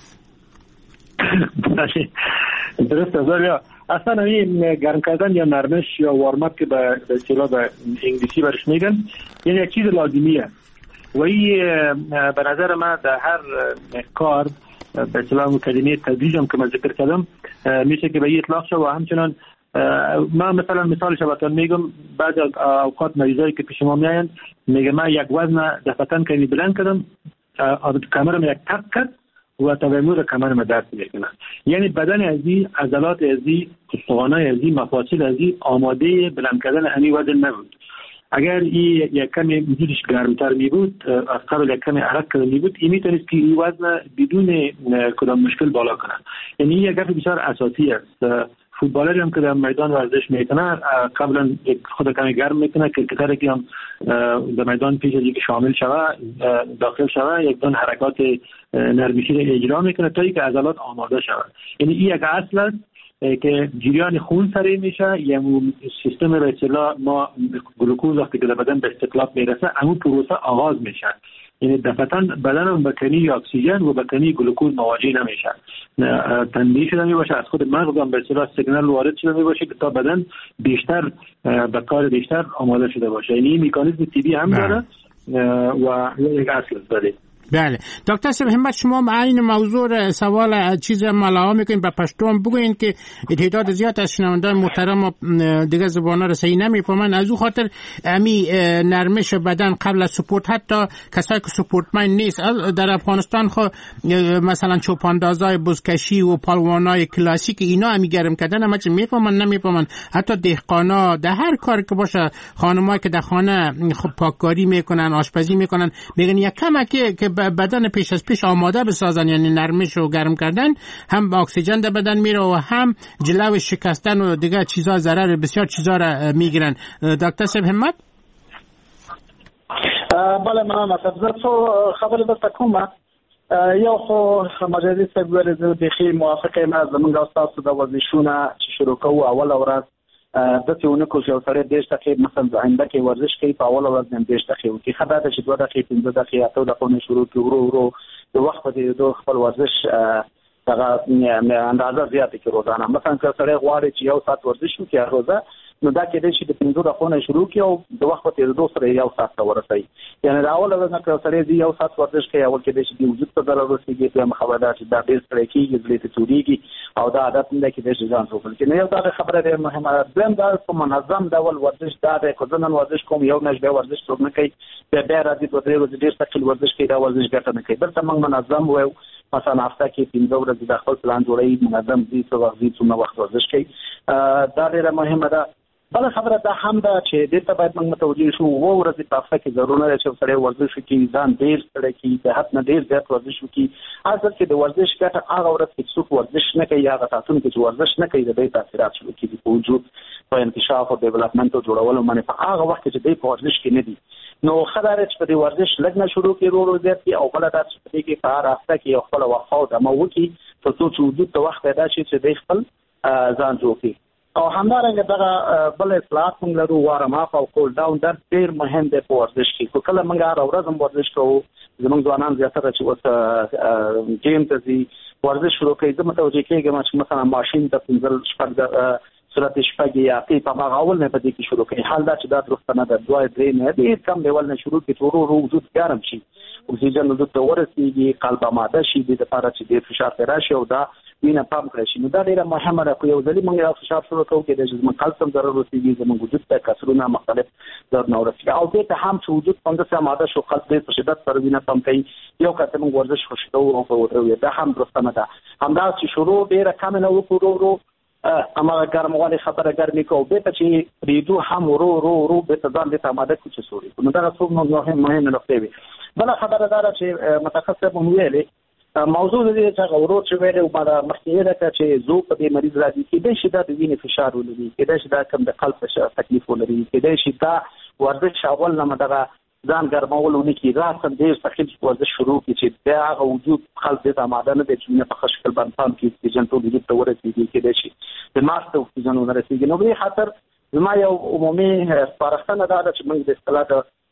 درست است. اصلا این گرم کردن یا نرمش یا وارم اپ که به اصطلاح به انگلیسی برش میگن یعنی یک چیز لازمیه و این به نظر من در هر کار به اصطلاح کلمه تدریج هم که من ذکر کردم میشه که به این اطلاق شد. و همچنان من مثلا مثال شباتان میگم بعد اوقات مریضایی که پیش ما میاین میگه من یک وزن دفعتن که بلند کردم کمرم یک تق کرد و تبعیمور کمرم درد میکنه. یعنی بدن ازی عضلات ازی استخوانای ازی مفاصل ازی آماده بلند کردن همی وزن نبود. اگر این یک کمی وجودش گرمتر می بود از قبل یک کمی عرق کرده می بود این میتونست که این وزن بدون کدام مشکل بالا کنه. یعنی این یک گفت بسیار اساسی است. فوتبالری هم که در میدان ورزش میکنه قبلا خود کمی گرم میکنه که کتره که هم در میدان پیش از اینکه شامل شوه داخل شوه یک دون حرکات نرمشی را اجرا میکنه تا اینکه عضلات آماده شوه. یعنی این یک اصل است که جریان خون سریع میشه، یعنی سیستم به اصطلاح ما گلوکوز وقتی که در بدن به استقلاب میرسه همون پروسه آغاز میشه. یعنی دفعتاً بدن به کمی اکسیژن و به کمی گلوکوز مواجه نمیشه، تنبیه شده میباشه از خود مغز هم به اصطلاح سیگنال وارد شده میباشه که تا بدن بیشتر به کار بیشتر آماده شده باشه. یعنی این مکانیزم طبیعی هم داره و یک اصل داره. بله دکتر صاحب همت شما عین موضوع سوال چیز ملاها میکنین به پشتون بگوین که تعداد زیاد از شنوندگان محترم دیگه زبانا رو صحیح نمیفهمن، از او خاطر امی نرمش بدن قبل از سپورت حتی کسایی که سپورتمن نیست در افغانستان خو مثلا چوپاندازای بزکشی و پالوانای کلاسیک اینا امی گرم کردن اما چه میفهمن نمیفهمن، حتی دهقانا در هر کار که باشه خانمایی که در خانه خب پاککاری میکنن آشپزی میکنن میگن یک کمکی که بدن پیش از پیش آماده بسازن، یعنی نرمش و گرم کردن هم با اکسیژن در بدن میره و هم جلو شکستن و دیگه چیزا ضرر بسیار چیزا را میگیرن. دکتر صاحب همت بله من مثلا تو خبر بس کومه یا خو مجازي سګور د بخي موافقه ما زمونږ تاسو د ورزشونه چې شروع کوو اول ورځ د تیونه کو چې سره دیش تقریبا مثلا آینده کې ورزش کوي په اول ورځ هم دیش تقریبا کې خدای ته چې دوه دقیقې پنځه دقیقې اته دقیقې شروع کوي ورو ورو د وخت په دوه خپل ورزش دغه اندازه زیاته کې روزانه مثلا که سره غواړي چې یو ساعت ورزش وکړي روزه نو دا کې د شي د پنځه دقیقې شروع کوي او د وخت په دوه سره یو ساعت ورسوي، یعنی دا اول ورځ که سره دی یو ساعت ورزش کوي اول کې د شي د وجود په ضرر ورسیږي په مخابرات چې دا ډیر سره کېږي د لیته توریږي او دا عادت نه کې د شي ځان وکړي چې یو دا خبره ډیره مهمه ده دا په منظم ډول ورزش دا د کوزنن ورزش کوم یو نشي ورزش څوک نه کوي بیا بیا راځي په دې ورځ ډیر څه ورزش کوي دا ورزش ګټه نه کوي بلته موږ منظم وو مثلا هفته کې پنځه ورځې د خپل پلان جوړوي منظم دي څو وخت دي څو وخت ورزش کوي دا ډیره مهمه ده. بل خبره دا هم ده چې د ته باید موږ متوجه شو و ورځې په هفته کې ضروري نه چې سره ورزش کوي ځان ډیر سره کوي د حد نه ډیر زیات ورزش کوي اصل کې د ورزش ګټه هغه ورځ کې څوک ورزش نه کوي هغه تاسو چې ورزش نه کوي د دې تاثیرات شروع کیږي په وجود په انکشاف او ډیولپمنت او جوړولو باندې په هغه وخت کې د ورزش کې نه دي نو خبره چې د ورزش لږ نه شروع کوي ورو ورو زیات او بل دا چې کې په هر هفته کې خپل وقفه او د موکی ته څو وجود ته وخت پیدا شي چې د خپل ځان جوړي او همدارنګه دغه بل اصلاحات موږ لرو وارم اپ او کول ډاون دا ډیر مهم دی په ورزش کې کله موږ هر ورځ هم ورزش کوو زموږ ځوانان زیاتره چې اوس جیم ته ځي ورزش شروع کوي زه متوجه کېږم چې مثلا ماشين د پنځل شپږ صورت شپږ یا په هغه اول نه پدې کې شروع کوي حال دا چې دا درسته نه ده دوه درې نه دې کم لیول نه شروع کوي ورو ورو وجود ګرم شي اکسیجن وجود ته ورسیږي قلب آماده شي د لپاره چې د فشار ته راشي او دا وینه پمپ کړی شي نو دا ډیره مهمه ده. یو ځلې موږ یو فشار شروع کوو کې د جسم کلسیم ضرر ورسیږي زموږ وجود ته کسرونه مختلف ضرر نه ورسیږي او دې ته هم چې وجود څنګه سم آماده شو قلب دې په شدت سره وینه پمپ کوي یو کته موږ ورزش خوشو او په ورو دا هم درسته نه ده همدا چې شروع ډیره کم نه وکړو ورو اما ګرموالی خبره ګرمي کو به چې ریدو هم ورو ورو ورو به ځان دې آماده کوي سوري نو دا څو مهم مهم نقطې وي. بل خبره دا چې متخصص مو ویلې موضوع دې چې غوړو چې ویلو ما مخکې راته چې زو په دې مریض راځي کې د شدت د وینې فشار ولري کې د شدت کم د قلب فشار تکلیف ولري کې د شدت ورزش اول نه مدغه ځان ګرمولونه کې راځم ډیر تکلیف ورزش شروع کی چې دا هغه وجود خلک د آماده نه د چې په خشکل باندې پام کې چې جنتو وجود ته ورسیږي کې د شي د ماست اکسیجن ورسیږي نو به خاطر زما یو عمومي سپارښتنه ده چې موږ د اصطلاح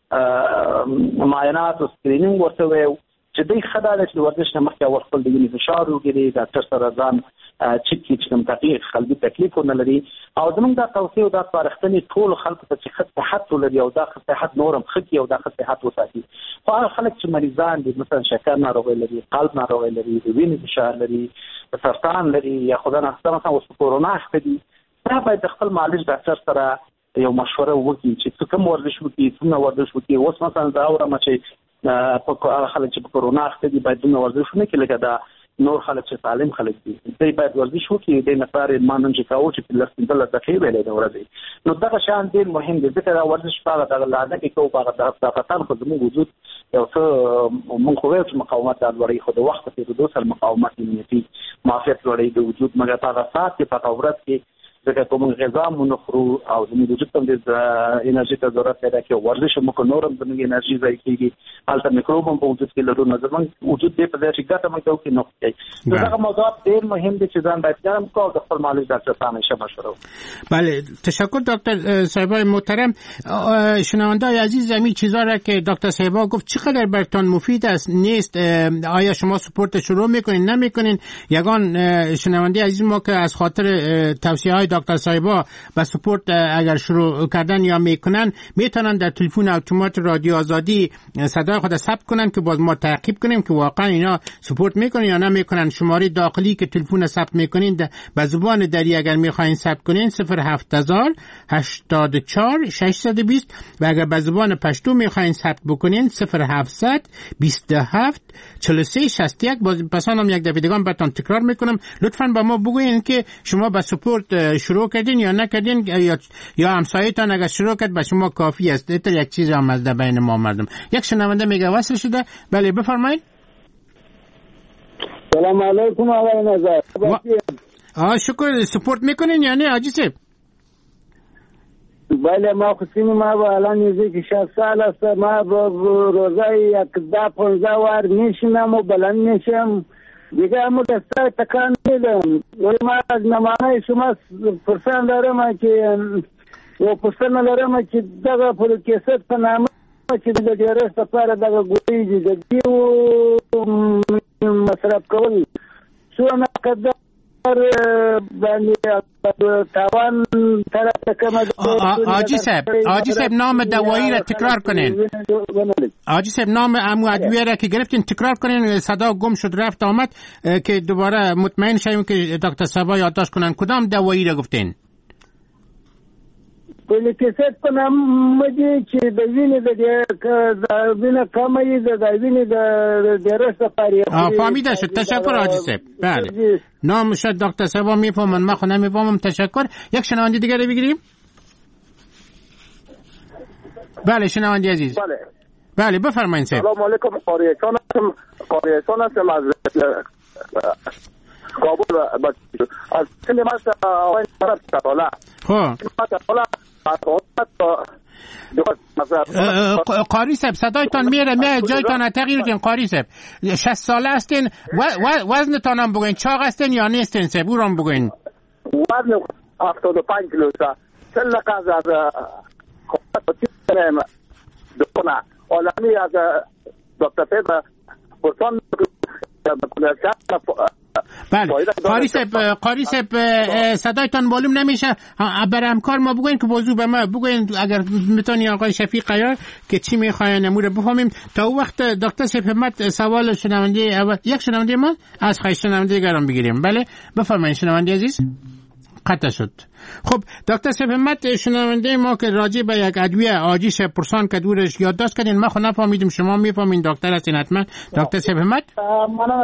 د معاینات او سکرینینګ ورته وایو چې دوی خدای چې ورزش نه مخکې اول خپل د وینې فشار وګوري ډاکټر سره ځان چیک کی چې کوم تغییر خلبي تکلیف نه لري او زموږ د توصیه او د سپارښتنې ټول خلکو ته چې خط صحت ولري او دا خط صحت نورم خکې او دا خط صحت وساتي خو هغه خلک چې مریضان دي مثلا شکر ناروغي لري قلب ناروغي لري د وینې فشار لري سرطان لري یا خدای نه مثلا اوس کورونا اخته دي دا باید خپل معالج ډاکټر سره یو مشوره وکړي چې کوم ورزش وکړي څنګه ورزش وکړي اوس مثلا دا اورم چې په خلک چې په کورونا اخته دي باید دوه ورزش نه کوي لکه دا نور خلک چې سالم خلک دي دوی باید ورزش وکړي د نفر مانن چې کاوه چې په لسته دقیقې ویلې د ورځې نو دا شان ډیر مهم دي ځکه دا ورزش په هغه لاده کې کوو په هغه طاقتان خو زموږ وجود یو څه مونږ خو چې مقاومت لري خو د وخت په دوه سل مقاومت نیتی معافیت لري د وجود مګر په هغه سات کې په اورت کې ځکه کوم غذا مونږ خورو او زموږ وجود ته د انرژي ته ضرورت پیدا کوي ورزش موږ نورم زموږ انرژي ځای کېږي حالت میکروب هم په وجود کې لرو نو زموږ وجود دې په دې چې ګټه موږ کوي نو کوي دا موضوع ډېر مهم دي چې ځان باید ګرم کو د خپل معالج ډاکټر ته همیشه مشوره. بله تشکر دکتر صاحب محترم. شنونده‌های عزیز همین چیزا را که دکتر صاحب گفت چقدر براتون مفید است نیست آیا شما سپورت شروع میکنین نمیکنین؟ یگان شنونده عزیز ما که از خاطر توصیه‌های دکتر صاحبا به سپورت اگر شروع کردن یا میکنن میتونن در تلفن اتومات رادیو آزادی صدای خود ثبت کنن که باز ما تعقیب کنیم که واقعا اینا سپورت میکنن یا نمیکنن. شماره داخلی که تلفن ثبت میکنین به زبان دری اگر میخواین ثبت کنین صفر هفت هزار هشتاد و چهار ششصد و بیست و اگر به زبان پشتو میخواین ثبت بکنین صفر هفتصد بیست و هفت چهل و سه شصت و یک. باز پسانم یک دفعه دیگه براتون تکرار میکنم، لطفاً با ما بگوین که شما به سپورت شروع کردین یا نکردین یا یا همسایه‌تان اگر شروع کرد به شما کافی است. تا یک چیز هم از بین ما مردم. یک شنونده میگه وصل شده. بله بفرمایید. سلام علیکم آقای نظر. و... آه شکر. سپورت میکنین یا نه حاجی صاحب؟ بله ما خصوصی ما با الان نزدیک شصت سال است. ما روزای یک ده پانزده وار میشینم و بلند میشم دیگه همون دسته تکان میدم. ما از نمانه شما پرسان دارم که و پرسان دارم که دقا پروکیست په نامه چې د ډیرست لپاره دغه ګوتې دي د دیو مصرف کول څونه قدر تاوان طرف کمه. آجی صاحب آجی صاحب نام دوایی را تکرار کنین. آجی صاحب نام امو ادویه را که گرفتین تکرار کنین. صدا گم شد رفت آمد که دوباره مطمئن شویم که دکتر صاحب یادداشت کنن. کدام دوایی را گفتین؟ پولیکیست په نامه دي چې د وینې د وینې کمه د وینې د ډیرست لپاره. فهمیده شد. تشکر حاجی صاحب. بله نام شد دکتر صاحب میفهمن، ما خود نمیفهمم. تشکر. یک شنونده دیگه رو بگیریم. بله شنونده عزیز. بله بله بفرمایید صاحب. سلام علیکم. قاریسان هستم. قاریسان هستم از کابل. از کلی ماست آقای نظر خب قاری صاحب صدایتان میره میره جایتان تغییر کن. قاری صاحب شصت ساله هستین وزنتان هم بگوین چاق هستین یا نیستین صاحب او را هم بگوین. وزن هفتاد و پنج کیلو است. چل لقاز از دکونه عالمی از دکتر صاحب پرسان بله قاری صاحب قاری صاحب صدایتان معلوم نمیشه. برای همکار ما بگوین که موضوع به ما بگوین اگر میتونی آقای شفیق قیار که چی میخواین امور بفهمیم. تا او وقت دکتر صاحب همت سوال شنونده یک شنونده ما از خواهش شنونده دیگران بگیریم. بله بفرمایید شنونده عزیز. قطع شد. خب دکتر صاحب همت شنونده ما که راجع به یک ادویه آجیش پرسان که دورش یادداشت کردین. ما خود نفهمیدیم شما میفهمین دکتر هستین حتما. دکتر صاحب همت مننه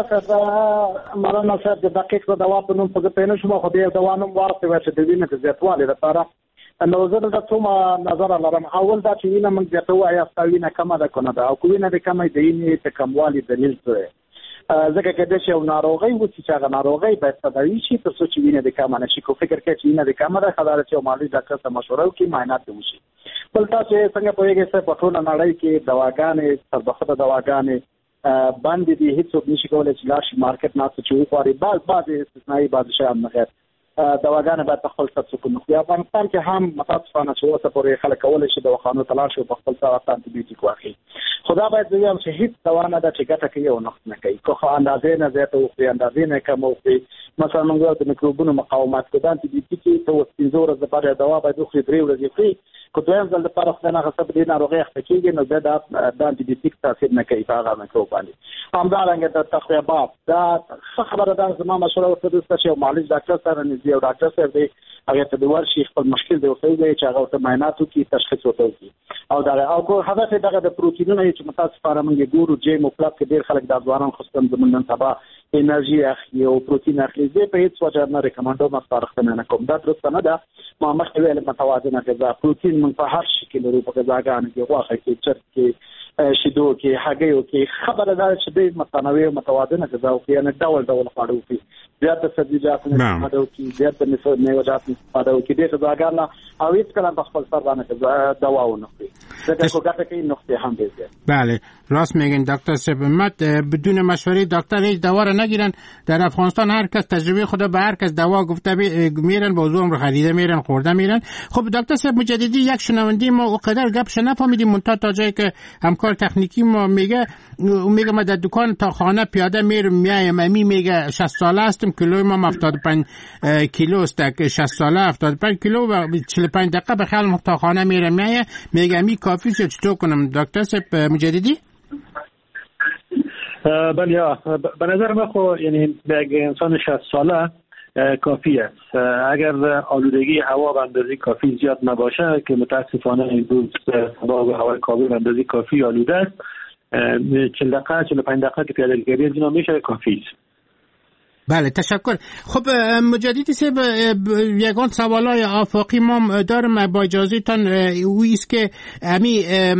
صاحب مننه صاحب د دقیق دوا په نوم په پینې شما خو دې دوا نوم ورته و چې د وینې د زیاتوالي لپاره نو زه د څومره نظر لرم. اول دا چې وینه موږ زیاتو آیا ستاوینه کمه ده کنه ده او کوینه د کمه د وینې د کموالي دلیل څه ځکه کې د شیو ناروغي و چې هغه ناروغي به تداوی شي تر څو چې وینه د کمه نشي. کو فکر کې چې وینه د کمه ده خبره چې مالي ډاکټر ته مشوره وکړي معاینات وشي. بل تاسو څنګه پوهیږئ چې په ټول نړۍ کې دواګانې تربخته دواګانې باندې دي هیڅ نشي کولای چې لاشي مارکیټ نه څه چوي خوري. بعض بعض استثنایی بعض شیان نه غیر دواګانې باید په خپل سر څوک نو یا افغانستان کې هم متاسفانه چې اوسه پورې خلک کولای شي دواخانو تلاش او په خپل سر انټي بیوټیک واخلي. خدا باید زیام چې هیڅ دوا نه د ټیکټه کې یو نقص نه کوي. خو اندازې نه زیاته او په اندازې نه کم او مثلا موږ د میکروبونو مقاومت کوي. انټي بیوټیک ته وسې زور د لپاره دوا باید خو درې ورځې خوري. کو دویم ځل لپاره خو نه غصب دي ناروغي اخته نو زه دا د انټي بیوټیک تاثیر نه کوي په هغه میکروب باندې. همدارنګه د تخریبات دا خبره ده زما مشوره ورته چې معالج ډاکټر سره نږدې او ډاکټر سره دی هغه ته د ورشي خپل مشکل دی او څه دی چې هغه ته معاینات وکړي تشخیص وکړي او دا او کو هدف دغه د پروتینونو چې متاسفانه موږ ګورو جیم او کلب کې ډیر خلک د ځوانان خصوصا زمونږ سبا انرژي اخلي او پروتین اخلي. زه په هیڅ وجه نه ریکمنډوم مسترختنه نه کوم. دا درست نه ده. ما مخکې ویل متوازنه غذا پروتین من په هر شکل لري په غذاګانو کې غوښه کې چرګ کې شیدو کې هګیو کې خبره ده چې د متنوع متوازنه غذا او یعنی ډول ډول خواړو کې زیات سبزیجات نه استفاده وکړي زیات میوه‌جات استفاده وکړي د غذاګانو او هیڅ کله په خپل سر باندې دوا ونه خوري. ځکه کو ګټه کوي نقطه هم دی. بله راست میگین دکتر صبمت. بدون مشوره دکتر هیچ دوا رو نگیرن. در افغانستان هر کس تجربه خود به هر کس دوا گفته میرن موضوع رو خریده میرن خورده میرن. خب دکتر صاحب مجددی یک شنونده ما اونقدر گپش نفهمیدیم منتها تا جایی که همکار تکنیکی ما میگه میگه ما در دکان تا خانه پیاده میرم میایم امی میگه شصت ساله است گفتیم کیلوی ما هفتاد و پنج کیلو است که شصت ساله هفتاد و پنج کیلو و چهل و پنج دقیقه به خیال مختاخانه میره میایه میگه می کافی است چطور کنم دکتر صاحب مجددی؟ بله به نظر من خو یعنی یک انسان شصت ساله کافی است. اگر آلودگی هوا به اندازه کافی زیاد نباشه که متاسفانه این روز هوای کابل به اندازه کافی آلوده است، چهل دقیقه چهل و پنج دقیقه که پیاده‌روی از اینا میشه کافی است. بله تشکر. خب مجددی صاحب یگان سوالای آفاقی ما دارم با اجازهتان اویست که امی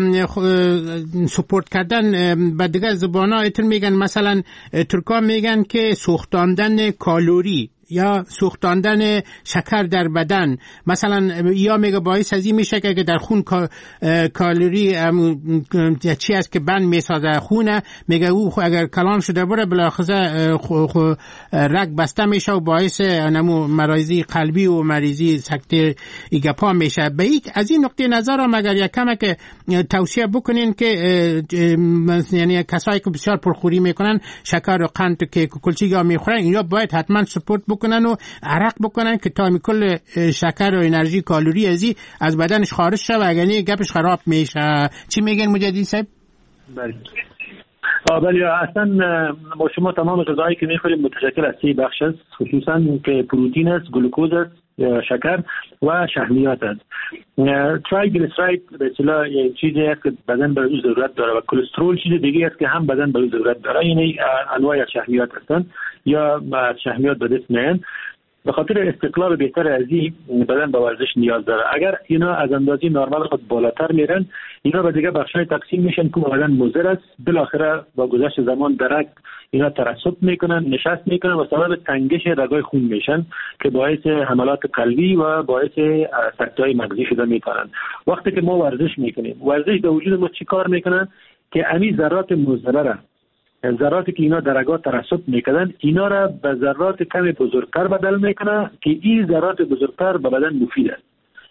سپورت کردن به دیگر زبانا ایتر میگن، مثلا ترکا میگن که سوختاندن کالوری یا سوختاندن شکر در بدن، مثلا یا میگه باعث از این میشه که در خون کالری چی است که بند میسازه خونه، میگه او اگر کلان شده بره بلاخصه رگ بسته میشه و باعث نمو مریضی قلبی و مریضی سکته ایگپا میشه. به یک از این نقطه نظر هم اگر یک کمه که توصیه بکنین که یعنی کسایی که بسیار پرخوری میکنن شکر و قند که کلچی ها میخورن اینا باید حتما سپورت بکنن و عرق بکنن که تا کل شکر و انرژی کالری ازی از بدنش خارج شه و اگر نه گپش خراب میشه. چی میگن مجددی صاحب؟ بله بله اصلا ما شما تمام غذایی که میخوریم متشکل از سه بخش است، خصوصا که پروتئین است، گلوکوز است، شکر و شحمیات است. ترایگلیسراید به اصطلاح یک چیزی است که بدن به او ضرورت داره و کلسترول چیز دیگه است که هم بدن به او ضرورت داره. یعنی انواع از شحمیات هستند یا از شحمیات به دست میان. به خاطر استقلال بهتر از این بدن به ورزش نیاز داره. اگر اینا از اندازه نرمال خود بالاتر میرن، اینا به دیگه بخشای تقسیم میشن که بدن مضر است. بالاخره با گذشت زمان درک اینا ترسب میکنن، نشست میکنن و سبب تنگش رگای خون میشن که باعث حملات قلبی و باعث سکته‌های مغزی شده میکنن. وقتی که ما ورزش میکنیم، ورزش در وجود ما چی کار میکنن که امی ذرات مضر، ذراتی که اینا در رگا ترسب میکنن، اینا را به ذرات کمی بزرگتر بدل میکنه که این ذرات بزرگتر به بدن مفید است.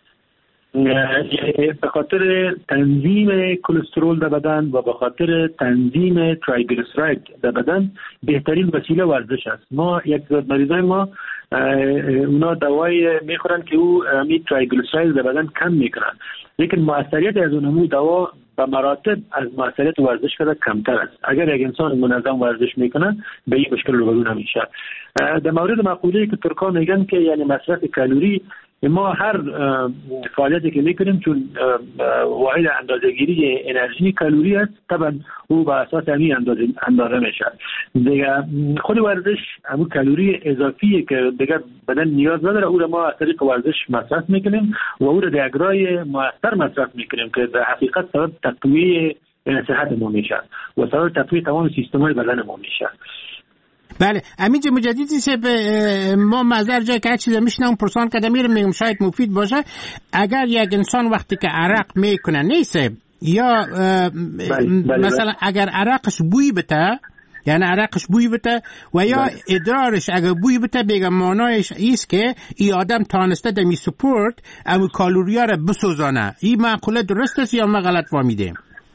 به خاطر تنظیم کلسترول در بدن و به خاطر تنظیم ترایگلیسراید در بدن بهترین وسیله ورزش است. ما یک مریضای ما اونا دوای میخورن که او می ترایگلیسراید در بدن کم میکنن، لیکن موثریت از اون دوا به مراتب از موثریت ورزش کرده کمتر است. اگر یک انسان منظم ورزش میکنه به این مشکل روبرو نمیشه. در مورد مقوله‌ای که ترکا میگن که یعنی مصرف کالری، ما هر فعالیتی که میکنیم چون واحد اندازه‌گیری انرژی کالری است، طبعا او به اساس همین اندازه اندازه میشه. دیگه خود ورزش همون کالری اضافی که دیگه بدن نیاز نداره، او رو ما از طریق ورزش مصرف میکنیم و او رو در اجرای مؤثر مصرف میکنیم که در حقیقت سبب تقویت صحت ما میشه و سبب تقویت تمام سیستم‌های بدن ما میشه. بله امینجا مجددی سه ما مازر جای که هر چیز میشنم پرسان کده میرم میگم شاید مفید باشه. اگر یک انسان وقتی که عرق میکنه نیست یا بله، بله، مثلا بله. اگر عرقش بوی بته، یعنی عرقش بوی بته و یا بله. ادرارش اگر بوی بته بگم معنایش ایست که ای آدم تانسته دمی سپورت او کالوریا را بسوزانه. این معقوله درست است یا ما غلط فهمیدیم؟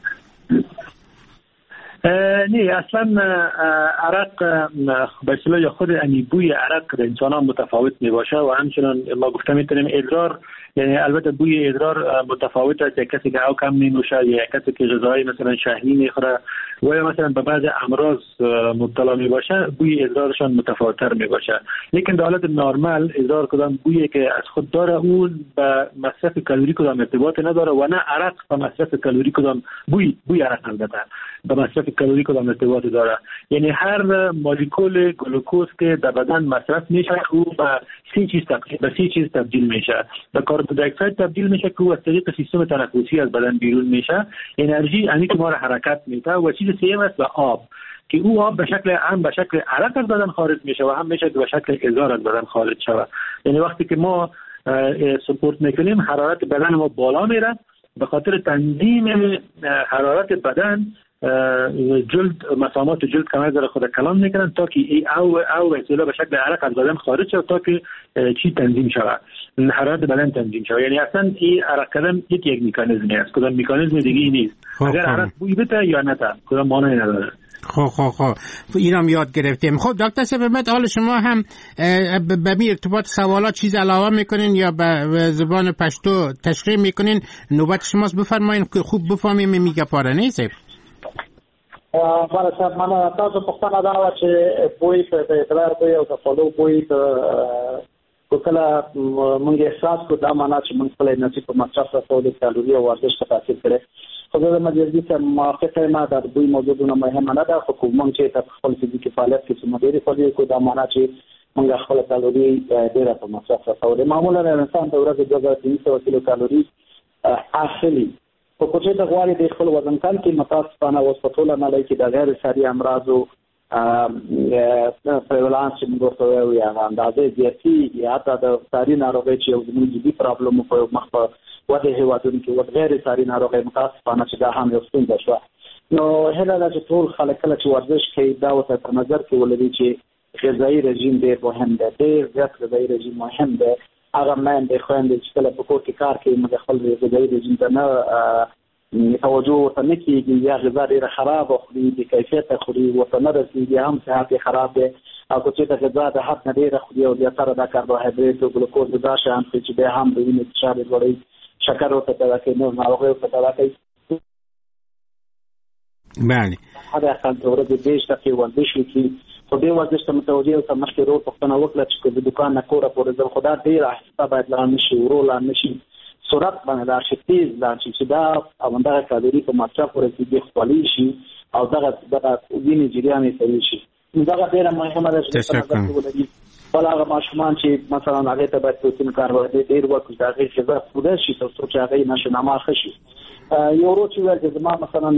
نه اصلا عرق به اصطلاح خود امی بوی عرق در انسان ها متفاوت می باشه و همچنان ما گفته میتونیم ادرار، یعنی البته بوی ادرار متفاوت است. یک کسی که او کم می نوشه یا یک کسی که غذای مثلا شحمی میخوره و یا مثلا به بعض امراض مبتلا می باشه بوی ادرارشان متفاوت‌تر می باشه. لیکن در حالت نرمال ادرار کدام بویی که از خود داره اون به مصرف کالری کدام ارتباط نداره و نه عرق به مصرف کالری کدام بوی بوی عرق البته به مصرف کالری کدام ارتباط داره. یعنی هر مولکول گلوکوز که در بدن مصرف میشه او به سی چیز تبدیل به سی چیز تبدیل میشه. به کاربون دی اکساید تبدیل میشه که او از طریق سیستم تنفسی از بدن بیرون میشه. انرژی یعنی که ما را حرکت میده و چیز سوم است به آب که او آب به شکل هم به شکل عرق از بدن خارج میشه و هم میشه که به شکل ادرار از بدن خارج شود. یعنی وقتی که ما سپورت میکنیم حرارت بدن ما بالا میره، به خاطر تنظیم حرارت بدن جلد مسامات جلد کمر در خود کلان میکنن تا که ای او او اصطلاح به شکل عرق از بدن خارج شود تا که چی تنظیم شود، حرارت بدن تنظیم شود. یعنی اصلا این عرق کردن یک مکانیزمی است، کدام مکانیزم دیگه ای نیست. اگر عرق بوی بده یا نده کدام معنی نداره. خب خب خب اینم یاد گرفتیم. خب دکتر صاحب حال شما هم به می ارتباط سوالات چیز علاوه میکنین یا به زبان پشتو تشریح میکنین؟ نوبت شماست، بفرمایین که خوب بفهمیم میگه پاره نیست. بله صاحب، من تاسو پوښتنه دا وه چې بوی په ادرار بوی او د خولو بوی کله موږ احساس کړو دا معنا چې موږ خپل انرژي په مصرف رسولو کالوري او ورزش ته تاثیر کړی. خو زه د مجلس سره موافق یم دا د بوی موضوعونه مهمه نه ده، خو کوم چې په خپل فزیکي فعالیت کې څومره ډېرې فعالیت کوو دا معنا چې موږ خپل کالوري ډېره په مصرف رسولو. معمولا انسان د ورځې دوه زره درې سوه کیلو کالوري اخلي. په کوچې ته غواړي د خپل وزن کم کې متاسفانه اوس په ټوله نړۍ کې د غیر ساري امراضو پریولانس چې موږ ورته وایو یا اندازې زیاتي یا حتی د ساري ناروغۍ چې یو زموږ جدي پرابلم په مخ په وده هېوادونو کې ور غیر ساري ناروغۍ متاسفانه چې دا هم یو ستونزه شوه. نو هیله ده چې ټول خلک کله چې ورزش کوي دا ورته په نظر کې ولري چې غذایي رژیم ډېر مهم دی، ډېر زیات غذایي رژیم مهم دی. هغه میندې خویندې چې کله په کور کې کار کوي موږ خپل غذایي رژیم ته نه توجه ورته نه کېږي یا غذا ډېره خرابه خوري، بې کیفیته خوري، ورته نه رسېږي، هم صحت یې خراب دی. او که چېرته غذا د حد نه ډېره خوري او زیاتره دا کاربوهایډریټ او ګلوکوز دا شیان خوري چې بیا هم د وینې فشار یې لوړوي، شکر ورته پیدا کوي، نور ناروغۍ ورته پیدا کوي. بله حد اقل د ورځې دېرش دقیقې ورزش وکړي. خو دې ورزش ته متوجه اوسه، مخکې ورو پوښتنه وکړه چې د دوکان نه کوره پورې ځم، خو دا ډېر آهسته باید لاړ نه شي، ورو لاړ نه شي، سرعت باندې لاړ شي، تېز لاړ شي چې دا همدغه کالوري په مصرف ورسېږي، خولې شي او دغه دغه وینې جریان یې سریع شي. نو دغه ډېره مهمه ده چې په نظر کې ولري. بل هغه ماشومان چې مثلا هغې ته باید پروتین کاربوهایډریټ ډېر ورکړو چې د هغې غذا پوره شي تر څو چې هغې نشونما ښه شي. یو ورو چې ویل چې زما مثلا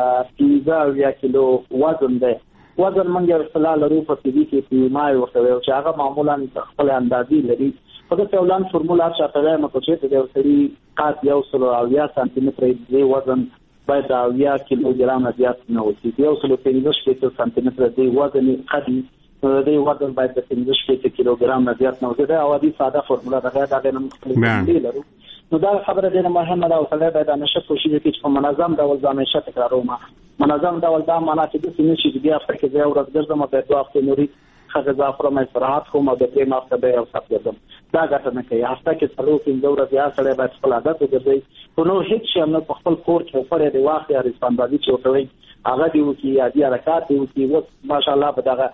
پنځه اویا کیلو وزن دی، وزن موږ یو اصطلاح لرو په طبي کې پي ام آی ورته وایو چې هغه معمولا خپل اندازې لري. خو داسې یو لاندې فورمولا چاته وایم که چېرته د یو سړي قد یو سلو اویا سانتي متره دی، وزن باید د اویا کیلو ګرام نه زیات نه اوسي. یو سلو پنځه شپېته سانتي متره دی وزن یې قد وي، نو د دې وزن باید د پنځه شپېته کیلو ګرام نه زیات نه اوسي. دا عادي ساده فورمولا ده، غیر د هغې نه مختلف فورمولې لرو. نو دا خبره ډېره مهمه ده او سړی باید همیشه کوشش وکړي چې په منظم ډول زه همیشه تکراروم، منظم ډول دا معنا چې داسې نه شي چې بیا هفته کې زه یو ورځ ګرځم او بیا دوه هفتې نورې ښه غذا خورم، استراحت کوم او د درېیم هفته بیا یو ساعت ګرځم. دا ګټه نه کوي. هفته کې څلور پنځه ورځې هر سړی باید خپل عادت وګرځوي. خو نور هېڅ شی هم نه، په خپل کور کې وفر یې د واخلي یا رسپاندازي چې ورته وایي هغه دې وکړي یا دې حرکات دې وکړي. اوس ماشاءالله په دغه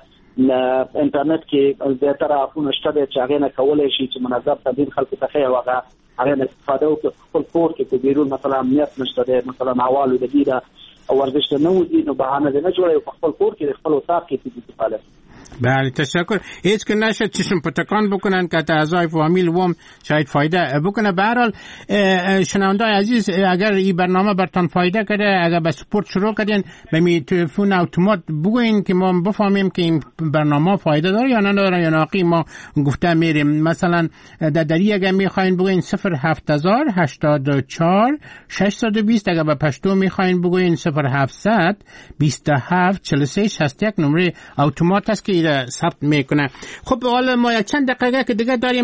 انټرنیټ کې زیاتره اپونه شته دی چې هغې نه کولی شي چې منظم تمرین خلکو ته ښیي او هغه هغې نه استفاده وکړي. خپل کور کې په بیرون مثلا امنیت نشته دی، مثلا هوا لودګي ده او ورزش ته نه وځي، نو بهانه دې نه جوړوي، په خپل کور کې د خپل اتاق کې فزیکي فعالیت. بله تشکر. هیچ که نشد چشم پتکان بکنن که اعضای فامیل وام شاید فایده بکنه. به هر حال شنوندای عزیز، اگر این برنامه برتان فایده کرده، اگر به سپورت شروع کردین به می تلفن اتومات بگوین که ما بفهمیم که این برنامه فایده داره یا نداره یا ناقی ما گفته میریم. مثلا در دری اگر میخواین بگوین صفر هفت هزار هشتاد و چهار ششصد و بیست، اگر به پشتو میخواین بگوین صفر هفتصد بیست و هفت چهل و سه شصت و یک نمره اتومات است که ثبت میکنه. خب حالا ما یک چند دقیقه که دیگه داریم.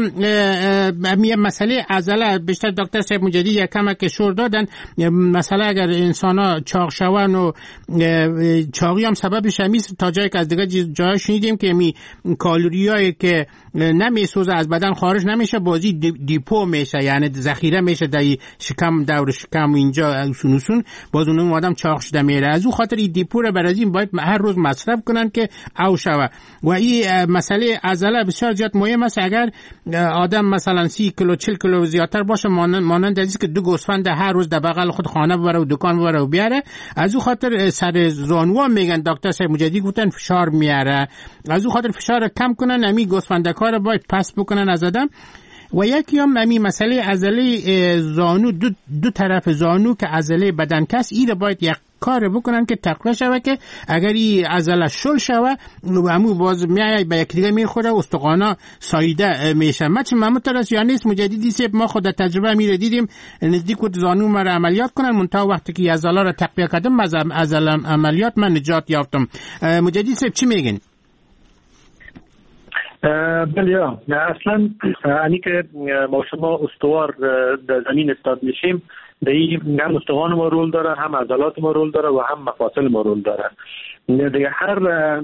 یه مسئله عضله بیشتر دکتر صاحب مجدی یک کم که شور دادن. مسئله اگر انسان ها چاق شون و چاقی هم سببش همیست، تا جایی که از دیگه جای شنیدیم که می کالوری هایی که نمیسوزه از بدن خارج نمیشه، بازی دیپو میشه، یعنی ذخیره میشه در شکم، دور شکم اینجا سونوسون، باز اون آدم چاق شده میره. از اون خاطر این دیپو رو برای این باید هر روز مصرف کنن که او شوه. و این مسئله عضله بسیار زیاد مهم است. اگر آدم مثلا سی کیلو چهل کیلو زیادتر باشه، مانند از که دو گوسفند هر روز در بغل خود خانه ببره و دکان ببره و بیاره، از اون خاطر سر زانو میگن دکتر صاحب مجدی گفتن فشار میاره، از اون خاطر فشار کم کنن، امی گوسفندکا رو باید پس بکنن از آدم. و یکی هم امی مسئله عضله زانو، دو, دو طرف زانو که عضله بدن کس، این باید یک کار بکنن که تقویه شوه که اگر این عضله شل شوه و همو باز میای به یک دیگه میخوره، استخوانا سایده میشه. ما چه ممتر است یا نیست مجددی سیب، ما خود تجربه میره دیدیم نزدیک بود زانو مرا عملیات کنن، منتها وقتی که عضله را تقویه کردم از عضله عملیات من نجات یافتم. مجددی سیب چی میگین؟ بله اصلا انی که ما شما استوار در زمین استاد میشیم، در این هم استخوان ما رول داره، هم عضلات ما رول داره و هم مفاصل ما رول داره. دیگه هر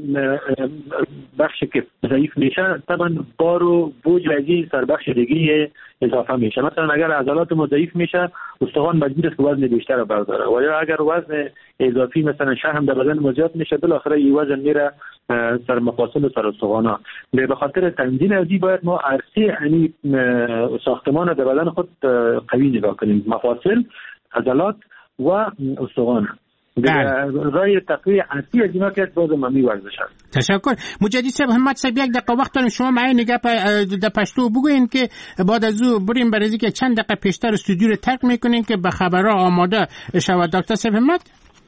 بخشی که ضعیف میشه طبعا بار و بوج از این سر بخش دیگه اضافه میشه. مثلا اگر عضلات ما ضعیف میشه استخوان مجبور است که وزن بیشتر رو برداره، و یا اگر وزن اضافی مثلا شحم در بدن ما زیاد میشه بالاخره این وزن میره سر مفاصل و سر استخوانا. به خاطر تنظیم ازی باید ما عرصه یعنی ساختمان در بدن خود قوی نگاه کنیم، مفاصل، عضلات و استخوان. رای تقویه عرصی از اینا که باز ممی ورزش هست. تشکر. مجدد صاحب همت صاحب یک دقیقه وقت داریم، شما معین نگه در پشتو بگوین که بعد از او بریم برای که چند دقیقه پیشتر استودیو رو ترک میکنین که به خبرها آماده شود. دکتر صاحب همت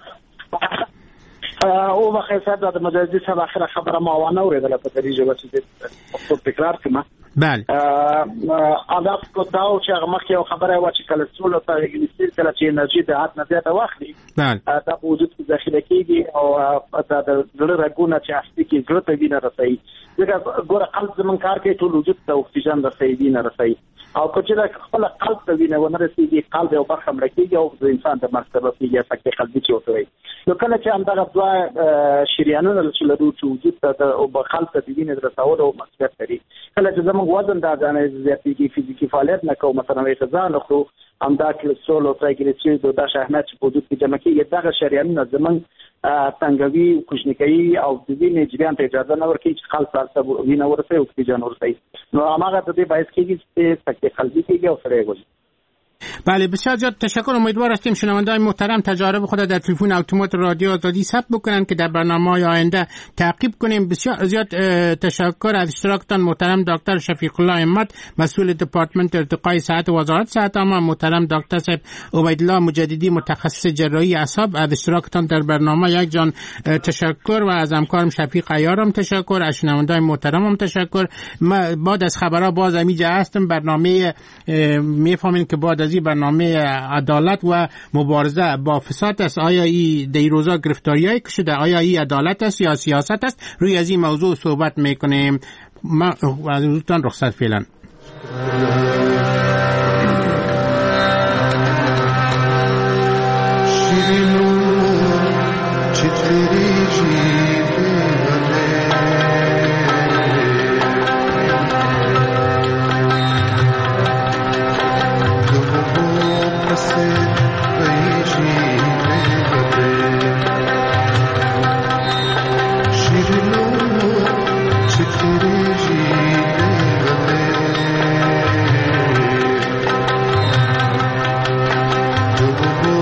او بخیر صاحب داد مجدد صاحب آخر خبر ما و نوریدل په دې ژبه چې په تکرار کړم. بله ادا کو داو چې هغه مخکې یو خبره و چې کله څول ته انګلیسي کله چې انرژي د حد نه زیاته واخلي بله دا په وجود کې ذخیره کیږي او دا د زړه رګونه چې اصلي کې زړه ته وینه رسوي. ځکه ګوره قلب زمون کار کوي ټول وجود ته اکسیجن رسوي، وینه رسوي، او کله چې خپل قلب ته وینه ونه رسیږي قلب یو برخه مړ کیږي او د انسان د مرګ سبب کیږي فکر قلبي چې وتوي. نو کله چې همدغه دوا شریانونه چې لرو چې وجود ته او قلب ته وینه رسول او مسؤلیت لري، کله چې زموږ وزن د ځانې زیاتېږي، فزیکي فعالیت نه کوو، مثلا غذا نه خورو، همدا کلسترول او ترایګلیسیرید او دا شحنات چې په وجود کې جمع کېږي دغه شریانونه زموږ تنګوي، کوچني کوي او د وینې جریان ته اجازه نه ورکوي چې قلب ته وینه ورسوي او اکسیجن ورسوي. نو هماغه د دې باعث کېږي چې سکته قلبي کېږي او سړی وځي. بله بسیار زیاد تشکر. امیدوار هستیم شنونده‌های محترم تجارب خود در تلفن اتومات رادیو آزادی ثبت بکنن که در برنامه‌های آینده تعقیب کنیم. بسیار زیاد تشکر از اشتراکتان محترم دکتر شفیق الله همت، مسئول دپارتمنت ارتقای صحت وزارت صحت عامه، محترم دکتر صاحب عبیدالله مجددی متخصص جراحی اعصاب. از اشتراکتان در برنامه یک جان تشکر و از همکارم شفیق عیارم تشکر. از شنونده‌های محترمم تشکر. ما بعد از خبرها باز اینجا هستم. برنامه میفهمین که بعد از برنامه عدالت و مبارزه با فساد است. آیا این در روزا گرفتاریای که شده آیا این عدالت است یا سیاست است؟ روی از این موضوع صحبت میکنیم. ما از روزتان رخصت فعلا. Oh